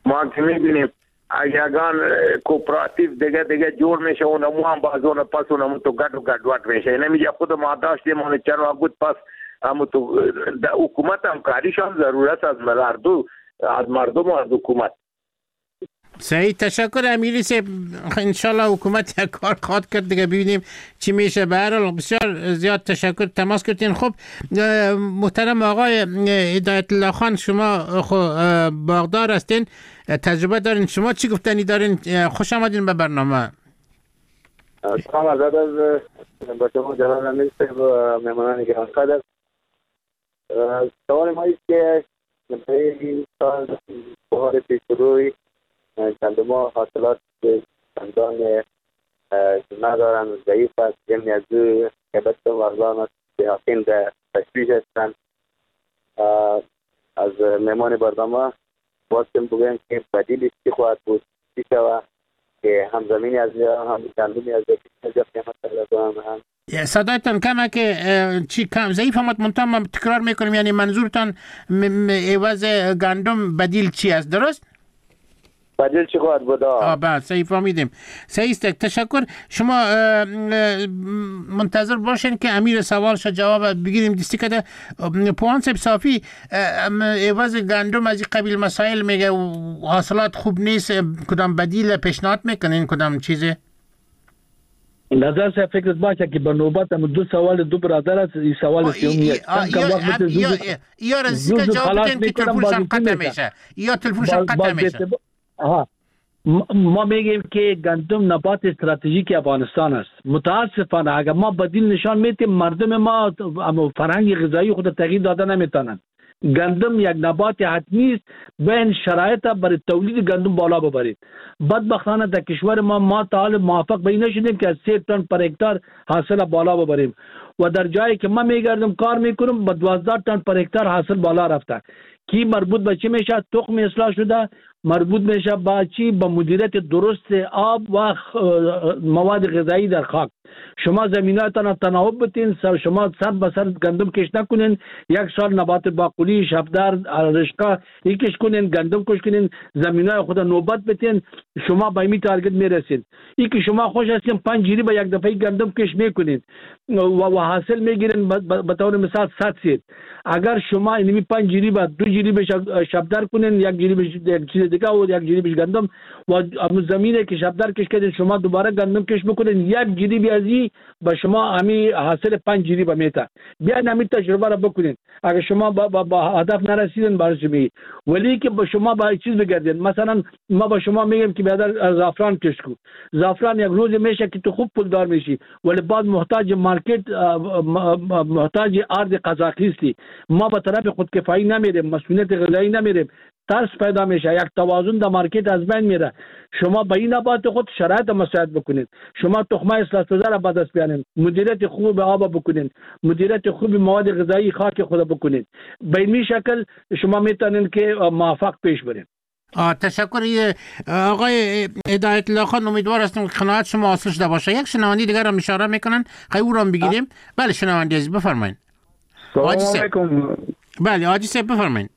S4: ما که میبینیم یگان کوپراتیو دیگه دیگه جور میشه اونمو هم باز اون پس اونمو تو گد و گدوات میشه. نمیگه خود ما داشتیم اون چند وقت بود پس هم تو حکومت هم کاریش هم ضرورت از مردم از مردم و از حکومت.
S1: صحیح، تشکر امیری صاحب. انشالله حکومت یک کار خواد کرد دیگه ببینیم چی میشه. به هر حال بسیار زیاد تشکر تماس کردین. خب محترم آقای هدایت الله خان، شما باغدار هستین، تجربه دارین، شما چی گفتنی دارین؟ خوش آمدین به برنامه.
S6: سلام عرض از با شما جناب امیر صاحب و مهمانان گرانقدر. سوال ما است که این سال بهار پیش روی گندم حاصلات چندان ندارن و ضعیف است. یعنی از دو کبت وارزان به حاکم در تشویش هستند. از مهمان برنامه باستم بگویم که بدیلش چی خواهد بود، چی شود که هم زمینی از هم گندمی از اینجا قیمت تقریبا هم
S1: صدایتان کمه که چی کم ضعیف آمد. منتها تکرار میکنیم، یعنی منظورتان عوض گندم بدیل چی است؟ درست؟
S6: بدیل چی خواهد بود؟
S1: آه بعد صحیح فهمیدیم. صحیح است، تشکر. شما منتظر باشین که امیر سوالش جواب بگیریم. دستی که پوان صاحب صافی عوض گندم از این قبیل مسائل میگه و حاصلات خوب نیست، کدام بدیل پیشنهاد میکنین؟ کدام چیزه؟
S2: نظر سے فکرت باشه که به نوبت هم دو سوال دو برادر است. این سوال سیومی است.
S1: یا رزی که جواب بدین که تلفونشان قطع میشه یا تلفونشان قطع میشه.
S2: آها، ما میگیم که گندم نبات استراتژیک افغانستان است. متاسفانه اگر ما بدیل نشان میدیم مردم ما فرهنگ غذایی خود تغییر داده نمیتونن. گندم یک نبات حتمی است، بین شرایط برای تولید گندم بالا ببرید. بدبختانه در کشور ما ما تا حال موافق به این نشدیم که از سه تن پر هکتار حاصل بالا ببریم و در جایی که من میگردم کار میکنم با دوازده تن پر هکتار حاصل بالا رفته. کی مربوط به چی میشه؟ تخم اصلاح شده، مربوط میشه با چی؟ با مدیریت درست آب و مواد غذایی در خاک. شما زمیناتون تناوب بتین، شما سر به سر گندم کش نکنین، یک سال نبات باقولی، شبدر، رشقه یکیش کنین، گندم کش کنین، زمینای خود نوبت بتین، شما به این تارگت میرسین. این که شما خوش هستین پنج جیری به یک دفعه گندم کش میکنین و حاصل میگیرین به طور مثال صد سید. اگر شما اینمی پنج جیری به دو جیری به شبدر کنین، یک جیری به یک چیز دیگه و یک جیری به گندم و زمینه که شبدر کش کردین شما دوباره گندم کش بکنین، یک جیری بیازی با شما همی حاصل پنج جیری به میته. بیاین همی تجربه را بکنین. اگر شما با, با, با هدف نرسیدین برای شما، ولی که با شما با چیز بگردین. مثلا ما با شما میگم که بیادر زعفران کش کن. زعفران یک روز میشه که تو خوب پولدار میشی، ولی بعد محتاج مارکت، محتاج ارز قزاقستی. ما به طرف خودکفایی نمیریم، مسئولیت غذایی نمیریم، ترس پیدا میشه، یک توازن در مارکت از بین میره. شما به این نبات خود شرایط مساعد بکنید. شما تخمه اصلاح شده را به دست بیارین، مدیریت خوب آب بکنید، مدیریت خوب مواد غذایی خاک خود بکنید. به این شکل شما میتونید که موفق پیش برید.
S1: آه تشکر آقای هدایت الله خان. امیدوار هستم که قناعت شما حاصل شده باشه. یک شنوندی دیگر هم اشاره میکنن، خیلی او را بگیریم. بله شنوندی عزیز بفرمایید.
S7: سلام علیکم.
S1: بله آجی صاحب بفرمایید.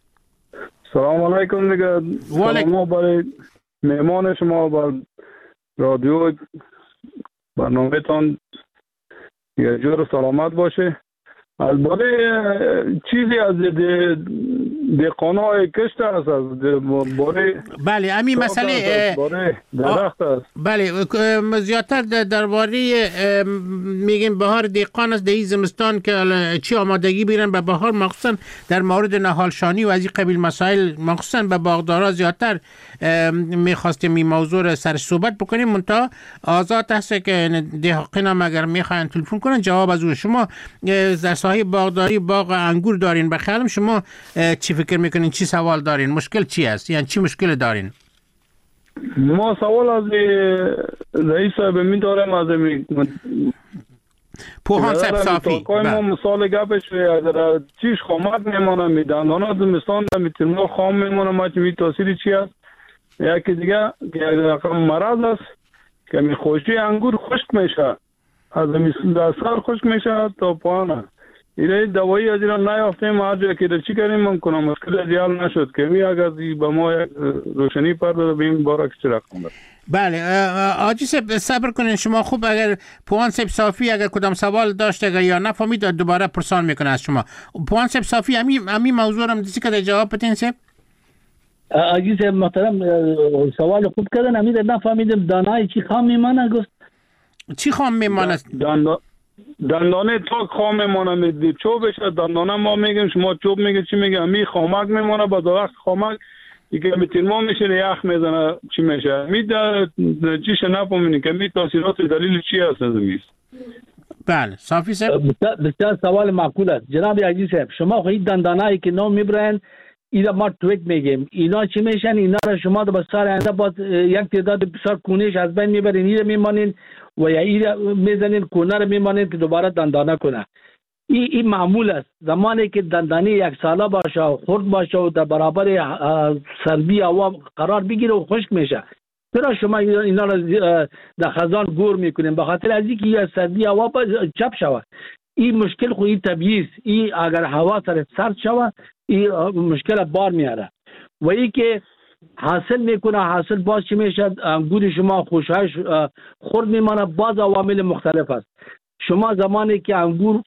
S7: سلام علیکم دیگه. سلام برای مهمان شما با رادیو برنامه تان یه جور سلامت باشه. البته چیزی از دهقانای کشت هست، از باره
S1: بله همین مسئله
S7: درخت است.
S1: بله زیادتر درباره میگیم بهار دهقان است، در زمستان که چی آمادگی بیرن به بهار، مخصوصا در مورد نهالشانی و از این قبیل مسائل، مخصوصا به باغدارا زیادتر میخواستیم این موضوع را سر صحبت بکنیم. منتها آزاد هست که دهقان هم اگر میخواین تلفن کنن جواب از او. شما در ساحه باغداری باغ انگور دارین، بخیالم شما چی فکر میکنین؟ چی سوال دارین؟ مشکل چی است؟ یعنی چی مشکل دارین؟
S7: ما سوال از رئیس صاحب می داریم، از
S1: پوهان صاحب صافی.
S7: ما مثال گپش اگر چیش خامت میمانه میدن دانا زمستان میتونم خام میمانه، ما چی می تاثیری چی است؟ یکی دیگه که مرض است که می خوشی انگور خشک میشه، از مثل سر خشک میشه تا پایانه. این دوایی از ایران نیافتیم، هر جا که چی کردیم ممکنه مشکل از حل نشد که می اگر به ما روشنی پرده به این باره که چی رقم دارد.
S1: بله آجی صاحب صبر کنین شما. خوب اگر پوان صاحب صافی اگر کدام سوال داشت اگر یا نفهمید دوباره پرسان میکنه از شما. پوان صاحب صافی امی امی موضوع هم دیسی که جواب بدین صاحب.
S2: آجی صاحب محترم سوال خوب کردن. امید نفهمیدم دانای چی خام میمانه گفت؟
S1: چی خام میمانه؟
S7: دندانه تا خام میمانه. میدی چوبش دندانه ما میگیم، شما چوب میگه چی میگه؟ امی خامک میمانه. بعد وقت خامک دیگه میترما میشه یخ میزنه چی میشه؟ می چیش نفهمینی که می تاثیرات دلیل چی هست زمین.
S1: بله صافی صاحب
S2: بسیار سوال معقول است جناب عزیز صاحب. شما خواهید دندانه‌ای که نام میبرن اینا ما تویک میگیم، اینا چی میشن؟ اینا را شما در بسیار آینده باز یک تعداد بسیار کونش از بین میبرین، اینا میمانین و یا اینا میزنین کونه را میمانین که دوباره دندانه کنه. این این معمول است. زمانی که دندانه یک ساله باشه و خرد باشه و در برابر سردی هوا قرار بگیره و خشک میشه، چرا شما اینا را در خزان گور میکنین؟ به خاطر از اینکه یا سردی هوا چپ شود. این مشکل خودی طبیعی است. این اگر هوا سر سرد شود این مشکل بار میاره و این که حاصل میکنه. حاصل باز چی میشه؟ انگور شما خوشایش خرد میمانه. باز عوامل مختلف است. شما زمانی که انگور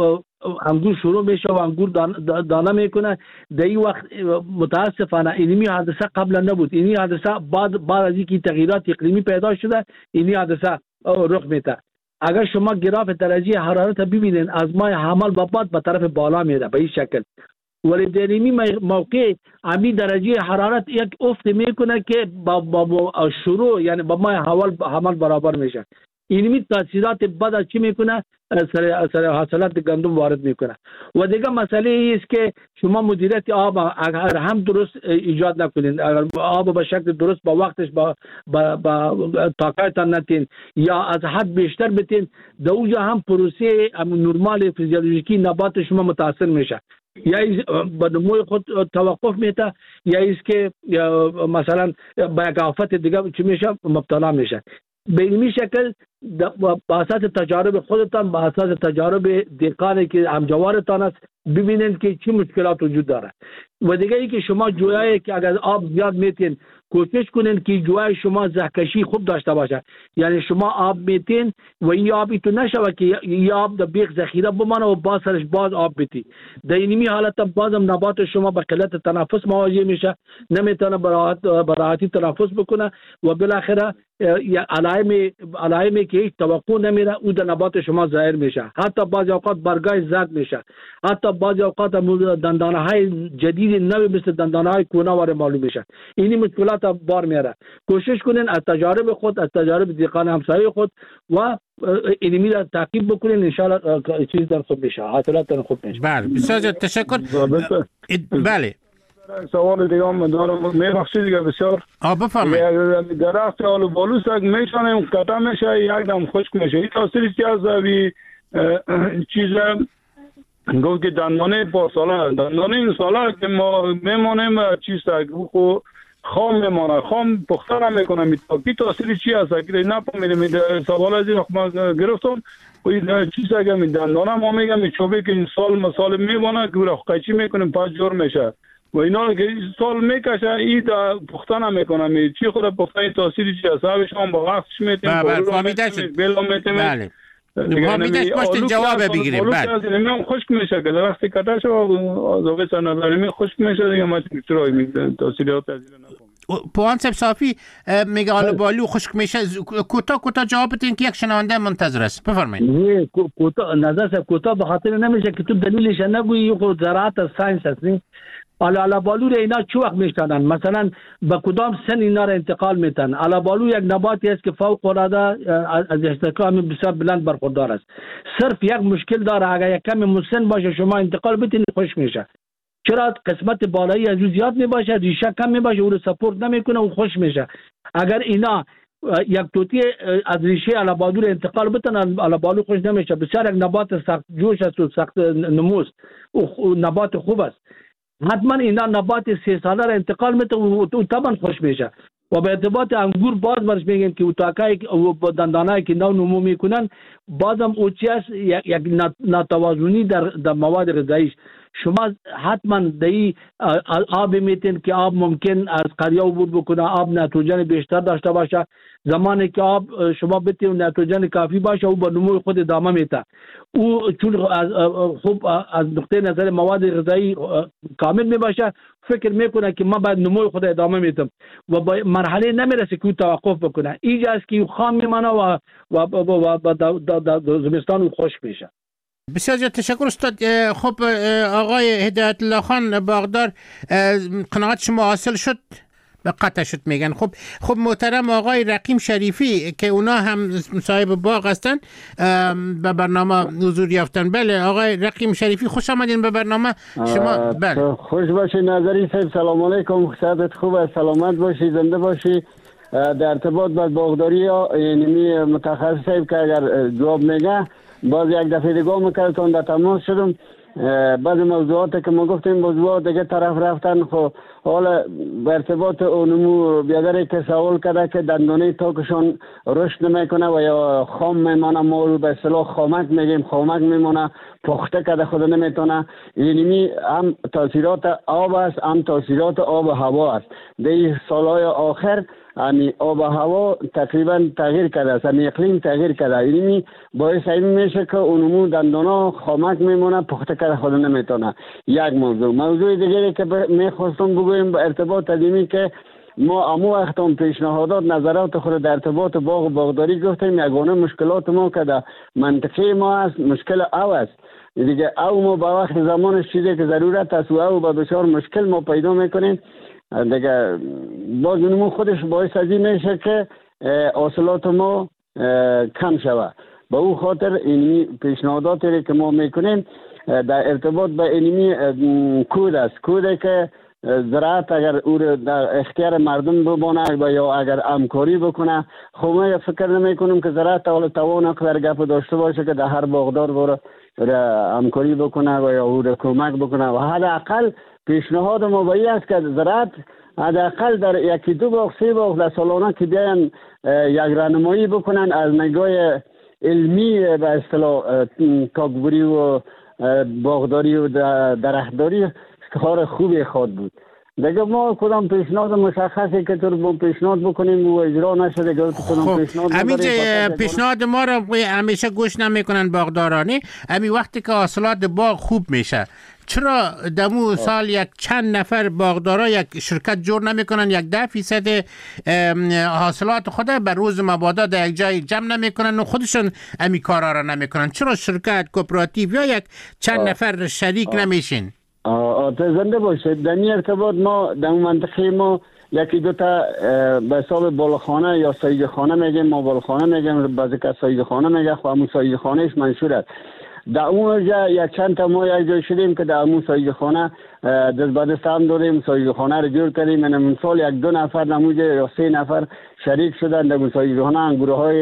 S2: انگور شروع میشه و انگور دانه, دانه میکنه، در این وقت متاسفانه اینمی حادثه قبلا نبود. اینی حادثه بعد بعد از اینکه تغییرات اقلیمی پیدا شده اینی حادثه رخ میده. اگر شما گراف درجه حرارت ببینید از ماه حمل به بعد به طرف بالا میره به این شکل، ولی در این موقع امی درجه حرارت یک افت میکنه که با, با, با شروع یعنی با ماه حمل حمل برابر میشه. اینمی تاثیرات بد چی میکنه؟ سر سر حاصلات گندم وارد میکنه. و دیگه مسئله ای است که شما مدیریت آب اگر هم درست ایجاد نکنین، اگر آب به شکل درست با وقتش با با, با طاقتتان نتین یا از حد بیشتر بتین، در اونجا هم پروسه نرمال فیزیولوژیکی نبات شما متاثر میشه. یا به نموی خود توقف میده یا است که مثلا با یک آفت دیگه چی میشه؟ مبتلا میشه. به این شکل با اساس تجارب خودتان، با اساس تجارب دهقانی که همجوارتان است ببینید که چه مشکلات وجود داره. و دیگه ای که شما جویایی که اگر آب زیاد میتین کوشش کنین که جوی شما زهکشی خوب داشته باشه. یعنی شما آب میتین و این آبی تو نشوه که این آب در بیخ ذخیره بمانه و باز سرش باز آب بیتی. در اینمی حالت بازم نبات شما به قلت تنفس مواجه میشه، نمیتونه براحتی تنفس بکنه و بالاخره علائم علائمی که هیچ توقع نمیره او در نبات شما ظاهر میشه. حتی بعضی اوقات برگای زرد میشه، حتی بعضی اوقات دندانه های جدید نوی مثل دندانه های کونه وارد معلوم میشه. اینی مشکلات بار میاره. کوشش کنین از تجارب خود، از تجارب دیگران همسایه خود و اینمی را تعقیب بکنین، ان شاء الله چیز در خوب میشه، حاصلات خوب میشه.
S1: بله بسیار تشکر. بله
S7: سوال دیگه هم دارم، میبخشید دیگه بسیار.
S1: آ بفرمایید.
S7: درخت آلو بالوس اگه میشانه کتا میشه یکدم خشک میشه، این تاثیرش چی از وی چیز گفت که دندانه با ساله دندانه این ساله که ما میمانیم چیز خو خام میمانه، خام پخته نمیکنه. میتاکی تاثیر چی هست که نفهمیدم. سوال از این ما گرفتم و این چیز اگه می دندانه ما میگم چوبه که این سال مسال میمانه که را قیچی میکنیم پس جور میشه و اینا که سال میکشه این پخته نمیکنه. می چی خود پخته تاثیر چی هست؟ همش هم با وقتش میتیم
S1: بله فهمیده شد. بله فهمیدش باشتین جواب بگیریم. بله
S7: نمیدونم خشک میشه که درختی کتا شد آزاقه سندرمی خشک میشه دیگه ما چرایی میده تاثیرات از این نفهم.
S1: پوان صاحب صافی میگه آلو بالو خشک میشه. کوتاه کوتاه جواب بدین که یک شنونده منتظر است. بفرمایید.
S2: نه کوتاه نظر صاحب کوتاه به خاطر نمیشه که تو دلیلش نگویی خود زراعت ساینس است. نه آلا بالو اینا چه وقت میشنن؟ مثلا با کدام سن اینا را انتقال میتن؟ آلا بالو یک نباتی است که فوق العاده از استحکام بسیار بلند برخوردار است. صرف یک مشکل داره، اگر یک کم مسن باشه شما انتقال بدین خوش میشه. چرا؟ قسمت بالایی از زیاد میباشه، ریشه کم میباشه، او رو سپورت نمیکنه و خوش میشه. اگر اینا یک توتی از ریشه آلا بالو انتقال بدن آلا بالو خوش نمیشه. بسیار یک نبات سخت جوش است و سخت نموست و نبات خوب است. حتما اینا نبات سه ساله را انتقال میده و طبعا خوش میشه. و به ارتباط انگور باز برش میگیم که اوتاکای و دندانایی که نو نمو میکنن بازم او چی است یک ناتوازنی در در مواد غذاییش. شما حتما دی آب میتین که آب ممکن از قریه عبور بکنه، آب نیتروژن بیشتر داشته باشه. زمانی که آب شما بتین نیتروژن کافی باشه او به نمو خود ادامه میده. او چون از خوب از نقطه نظر مواد غذایی کامل میباشه فکر میکنه که ما باید نمو خود ادامه میدم و با مرحله نمیرسه که توقف بکنه. اینجا است که خام میمانه و و زمستان خشک میشه.
S1: بسیار زیاد تشکر استاد. خب آقای هدایت الله خان باغدار، قناعت شما حاصل شد؟ به قطع شد میگن. خب خب محترم آقای رقیم شریفی که اونا هم صاحب باغ هستن به برنامه حضور یافتن. بله آقای رقیم شریفی خوش آمدین به برنامه شما. بله
S3: خوش باشی نظری صاحب. سلام علیکم، صحت خوب است، سلامت باشی، زنده باشی. در ارتباط با باغداری یعنی متخصص صاحب که اگر جواب میگه باز یک دفعه دیگه میکرد که در تماس شدم. بعض موضوعات که ما گفتیم موضوعات دیگه طرف رفتن. خب حالا به ارتباط اونمو بیادری که سوال کرده که دندانه تاکشان رشد نمیکنه و یا خام میمانه، ما رو به اصطلاح خامک میگیم، خامک میمانه، پخته کرده خود نمیتونه. یعنی هم تاثیرات آب است هم تاثیرات آب و هوا است. در سالهای آخر یعنی آب و هوا تقریبا تغییر کرده است، یعنی اقلیم تغییر کرده، یعنی باعث این میشه که اونمو دندانا خامک میمونه، پخته کرده خود نمیتونه. یک موضوع موضوع دیگری که میخواستم بگویم به ارتباط ادیمی که ما امو وقت هم پیشنهادات نظرات خود در ارتباط باغ و باغداری گفتیم. یگانه مشکلات ما که در منطقه ما است مشکل او است دیگه. او ما با وقت زمانش چیزی که ضرورت است و او با بسیار مشکل ما پیدا میکنیم دیگه. باز اونمو خودش باعث از این میشه که حاصلات ما کم شود. به او خاطر اینی پیشنهاداتی که ما میکنیم در ارتباط با اینی کود است. کوده که زراعت اگر او در اختیار مردم بمانه و یا اگر همکاری بکنه. خب ما فکر نمی کنیم که زراعت حالا توان در گپ داشته باشه که در هر باغدار بره همکاری بکنه و یا او کمک بکنه. و حداقل پیشنهاد ما به این است که زراعت حداقل در یکی دو باغ سه باغ در سالانه که بیاین یک راهنمایی بکنن از نگاه علمی به اصطلاح کاکبری و باغداری و درختداری کار خوبی خود بود. دیگه ما کدام پیشنهاد مشخصی که تو رو پیشنهاد بکنیم و اجرا نشده دیگه کدام پیشنهاد
S1: همین پیشنهاد ما رو همیشه گوش نمیکنن باغدارانی. همین وقتی که حاصلات باغ خوب میشه چرا دمو سال یک چند نفر باغدارا یک شرکت جور نمیکنن، یک ده فیصد حاصلات خود بر روز مبادا در یک جای جمع نمیکنن و خودشون امی کارا را نمیکنن؟ چرا شرکت کوپراتیو یا یک چند آه. نفر شریک آه. نمیشین؟
S3: آه زنده باشید. در این ارتباط ما در منطقه ما یکی دو تا به حساب بالاخانه یا سایه خانه میگیم، ما بالاخانه میگیم، بعضی که سایه خانه میگه، خب همون سایه خانهش منشور است. در اون جا یک چند تا ما یک جای شدیم که در همون سایه خانه دست به دست هم داریم، سایه خانه رو جور کردیم. من مثال یک دو نفر نموجه یا سه نفر شریک شدن در سایه خانه انگوره های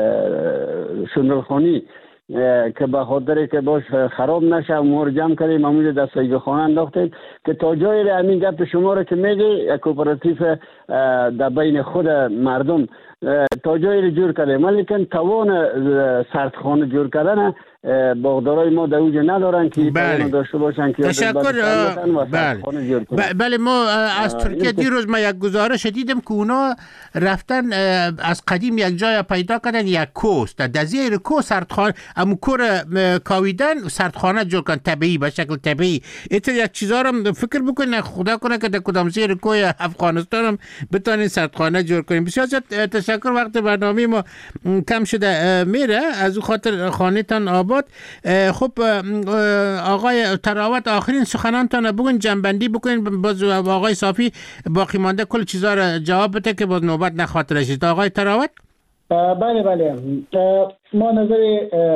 S3: شندرخانی که به خاطر که باش خراب نشه ما رو جمع کردیم همونجا در سایه خانه انداختیم که تا جایی را همین گپ شما رو که میگی یک کوپراتیو در بین خود مردم تا جایی رو جور کردیم، ولیکن توان سردخانه جور کردن باغدارای ما در اوج ندارن که
S1: بله.
S3: داشته باشن که
S1: تشکر. بله. بله ما از ترکیه دیروز ما یک گزارش دیدم که اونا رفتن از قدیم یک جای پیدا کردن یک کوست در زیر کو سردخانه امو کور کاویدن سردخانه جور کردن طبیعی به شکل طبیعی. اینطور یک چیزا رو فکر بکنن خدا کنه که در کدام زیر کوی افغانستان هم بتونین سردخانه جور کنیم. بسیار تشکر. وقت برنامه ما کم شده میره از او خاطر خانه‌تان آباد. خب آقای تراوت آخرین سخنانتان بگوین، جنبندی بکنین، باز آقای صافی باقی مانده کل چیزا رو جواب بده که باز نوبت نخاطر رسید. آقای تراوت.
S3: بله بله ما نظر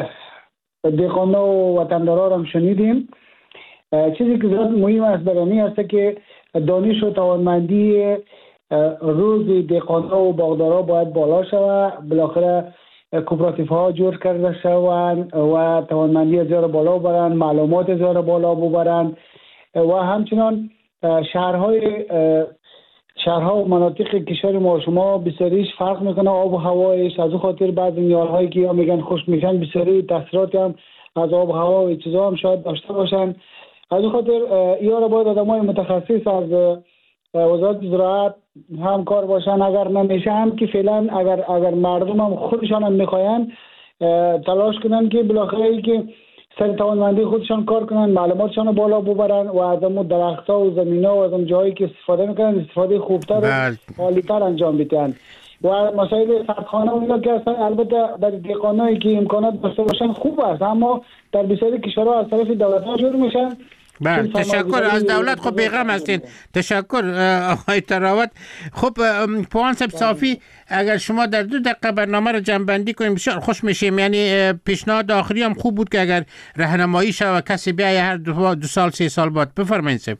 S3: دهقانا و وطندارا هم شنیدیم. چیزی که زیاد مهم است برای است که دانش و توانمندی روز دهقانا و باغدارا باید بالا شود. بالاخره کوپراتیف ها جور کرده شوند و توانمندی از را بالا ببرند، معلومات از را بالا ببرند و همچنان شهرهای شهرها و مناطق کشور ما شما بسیاریش فرق میکنه، آب و هوایش. از اون خاطر بعضی میارهایی که یا میگن خشک میشن بسیاری تاثیراتی هم از آب و هوا و چیزا هم شاید داشته باشن. از اون خاطر یا را باید آدمای متخصص از وزارت زراعت هم کار باشن. اگر نمیشه هم که فعلا اگر اگر مردم هم خودشان هم میخواین تلاش کنن که بالاخره که سر توانمندی خودشان کار کنن، معلوماتشان بالا ببرن و از اون درخت‌ها و زمین‌ها و از اون جایی که استفاده میکنن استفاده خوبتر و عالی‌تر انجام بدن. و مسائل سردخانه اونجا که هستن البته در دهقانایی که امکانات داشته باشن خوب است، اما در بسیاری کشورها از طرف دولت‌ها جور میشن.
S1: بله تشکر از دولت. خب بیغم هستین. تشکر آقای تراوت. خب پوان صاحب صافی، اگر شما در دو دقیقه برنامه رو جمع‌بندی کنیم بسیار خوش میشیم. یعنی پیشنهاد آخری هم خوب بود که اگر راهنمایی شه و کسی بیای هر دو, دو سال سه سال بعد. بفرمایید صاحب.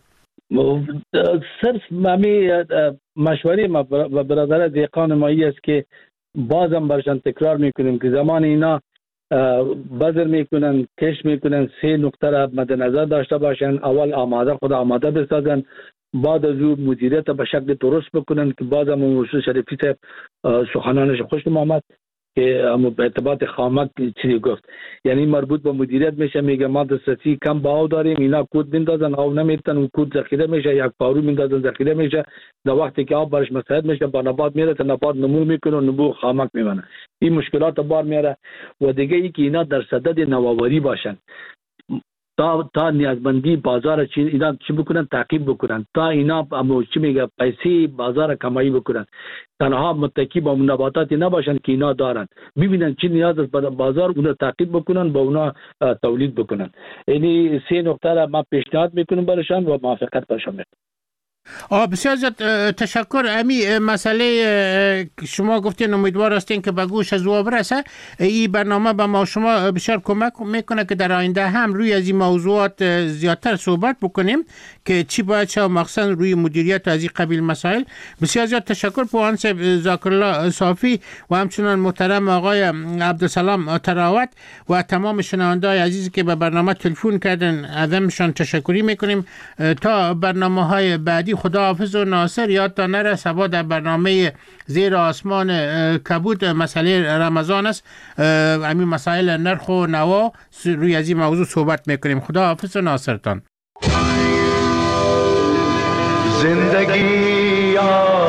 S2: صرف ممی مشوری ما و برادر دهقان مایی است که بازم برشان تکرار میکنیم که زمان اینا بذر میکنن، کش میکنن، سه نقطه را مد نظر داشته باشن. اول آماده خود آماده بسازن، بعد از او مدیریت به شکل درست بکنن که بعد هم موضوع شریفی صاحب سخنانش خوش آمد که به ارتباط خامک چیزی گفت، یعنی مربوط به مدیریت میشه. میگه ما دسترسی کم به آب داریم، اینا کود میندازن آب نمیتن، اون کود ذخیره میشه، یک پارو میندازن ذخیره میشه، در وقتی که آب برش مساعد میشه با نبات میره تا نبات نمو میکنه و نمو خامک میمونه. این مشکلات بار میاره. و دیگه ای که اینا در صدد نوآوری باشن، تا تا نیازمندی بازار چی اینا چی بکنن، تعقیب بکنن، تا اینا امو چی میگه پیسې بازار کمایی بکنن، تنها متکی با نباتاتی نباشن که اینا دارن، ببینن چی نیاز است بازار، اونا تعقیب بکنن، با اونا تولید بکنن. یعنی سه نقطه را من پیشنهاد میکنم برشان و موافقت برشان میکنم.
S1: آه بسیار زیاد تشکر. امی مسئله شما گفتین امیدوار هستین که به گوش از او برسه. این برنامه به ما شما بسیار کمک میکنه که در آینده هم روی از این موضوعات زیادتر صحبت بکنیم که چی باید شه، مخصوصا روی مدیریت از این قبیل مسائل. بسیار زیاد تشکر پوان صاحب ذاکرالله صافی و همچنان محترم آقای عبدالسلام تراوت و تمام شنونده‌های عزیزی که به برنامه تلفن کردن، ازشان تشکری میکنیم. تا برنامه‌های بعدی خدا حافظ و ناصر. یادتان نره سبا در برنامه زیر آسمان کبود مسئله رمضان است، همین مسائل نرخ و نوا روی از این موضوع صحبت میکنیم. خدا حافظ و ناصرتان.
S8: زندگی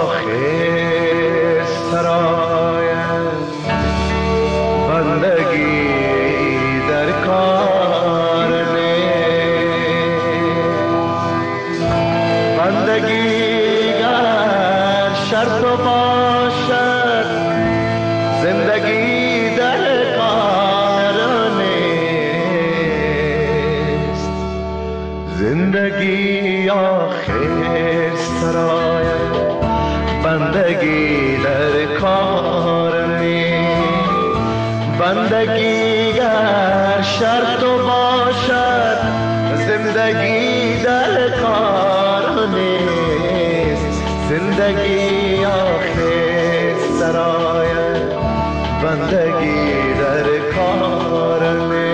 S8: آخر سرای بندگی در کار بندگی گر شرط باشد، زندگی در کار نیست. زندگی آخر سراید بندگی در کار نیست. بندگی گر شرط باشد، زندگی در کار نیست. زندگی آخر سراید بندگی در کار نیست.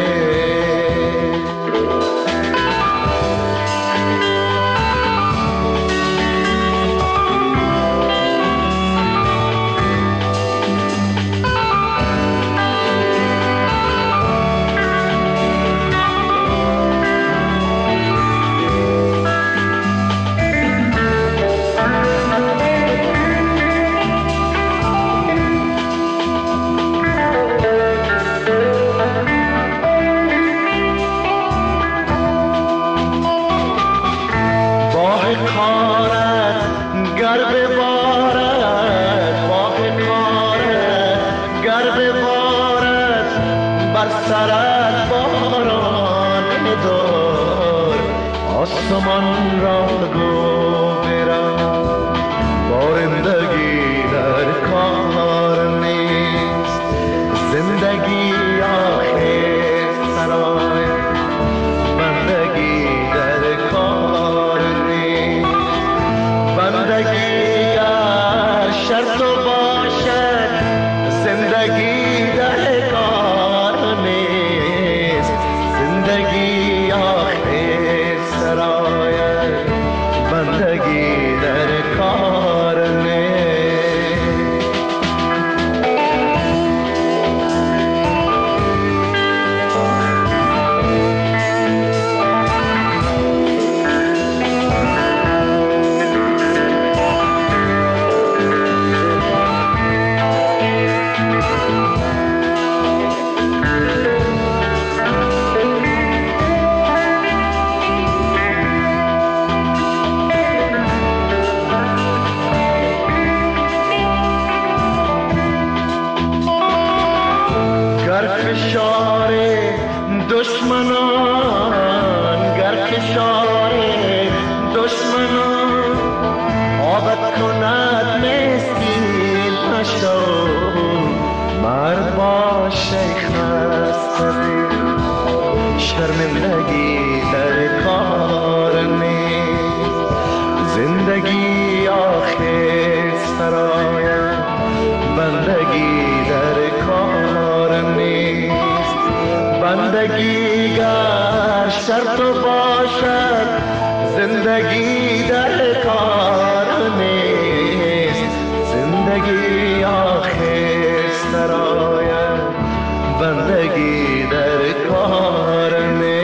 S8: آسمان را گو برم، بارندگی در کار نیست. زندگی آخر سرای بندگی در کار نیست. بندگی گر شرط باشد، زندگی در کار نیست. زندگی آخر سراید بندگی در کار گر فشار دشمنان گر فشار دشمنان آبت کند مسکین نشو مرد باشه خسته شرمندگی در کار نیست زندگی آخر سراید بندگی در کار نیست بندگی گر شرط باشد زندگی در کار نیست زندگی آخر سراید بندگی در کار نیست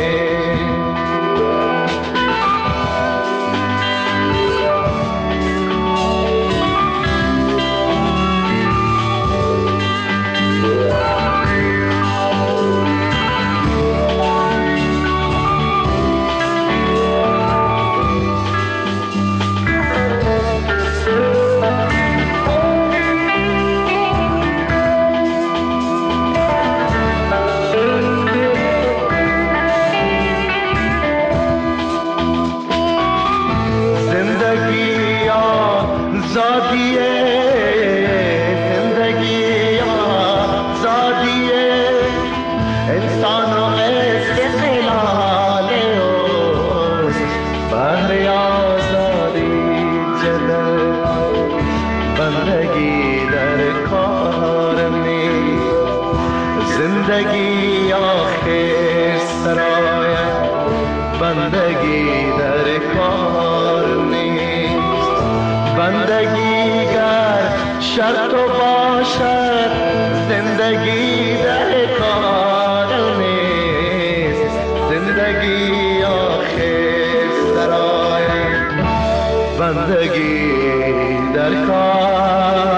S8: زندگی آخر سراید بندگی در کار نیست بندگی گر شرط باشد زندگی در کار نیست زندگی آخر سراید بندگی در کار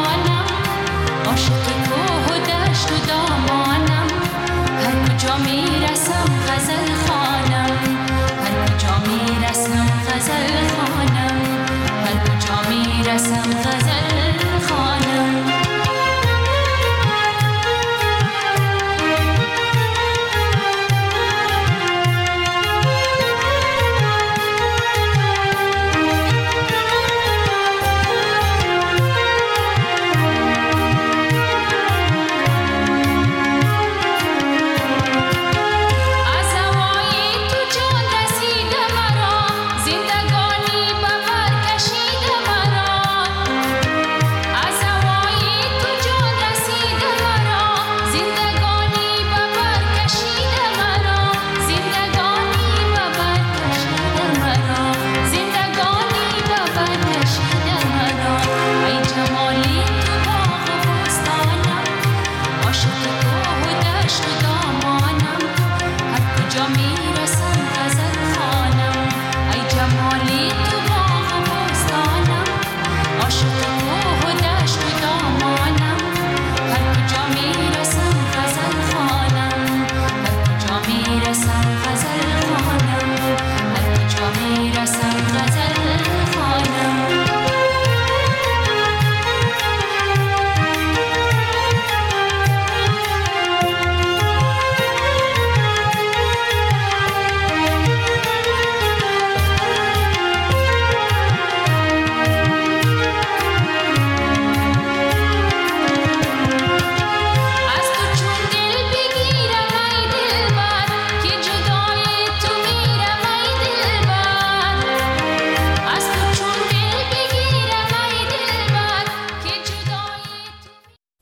S9: می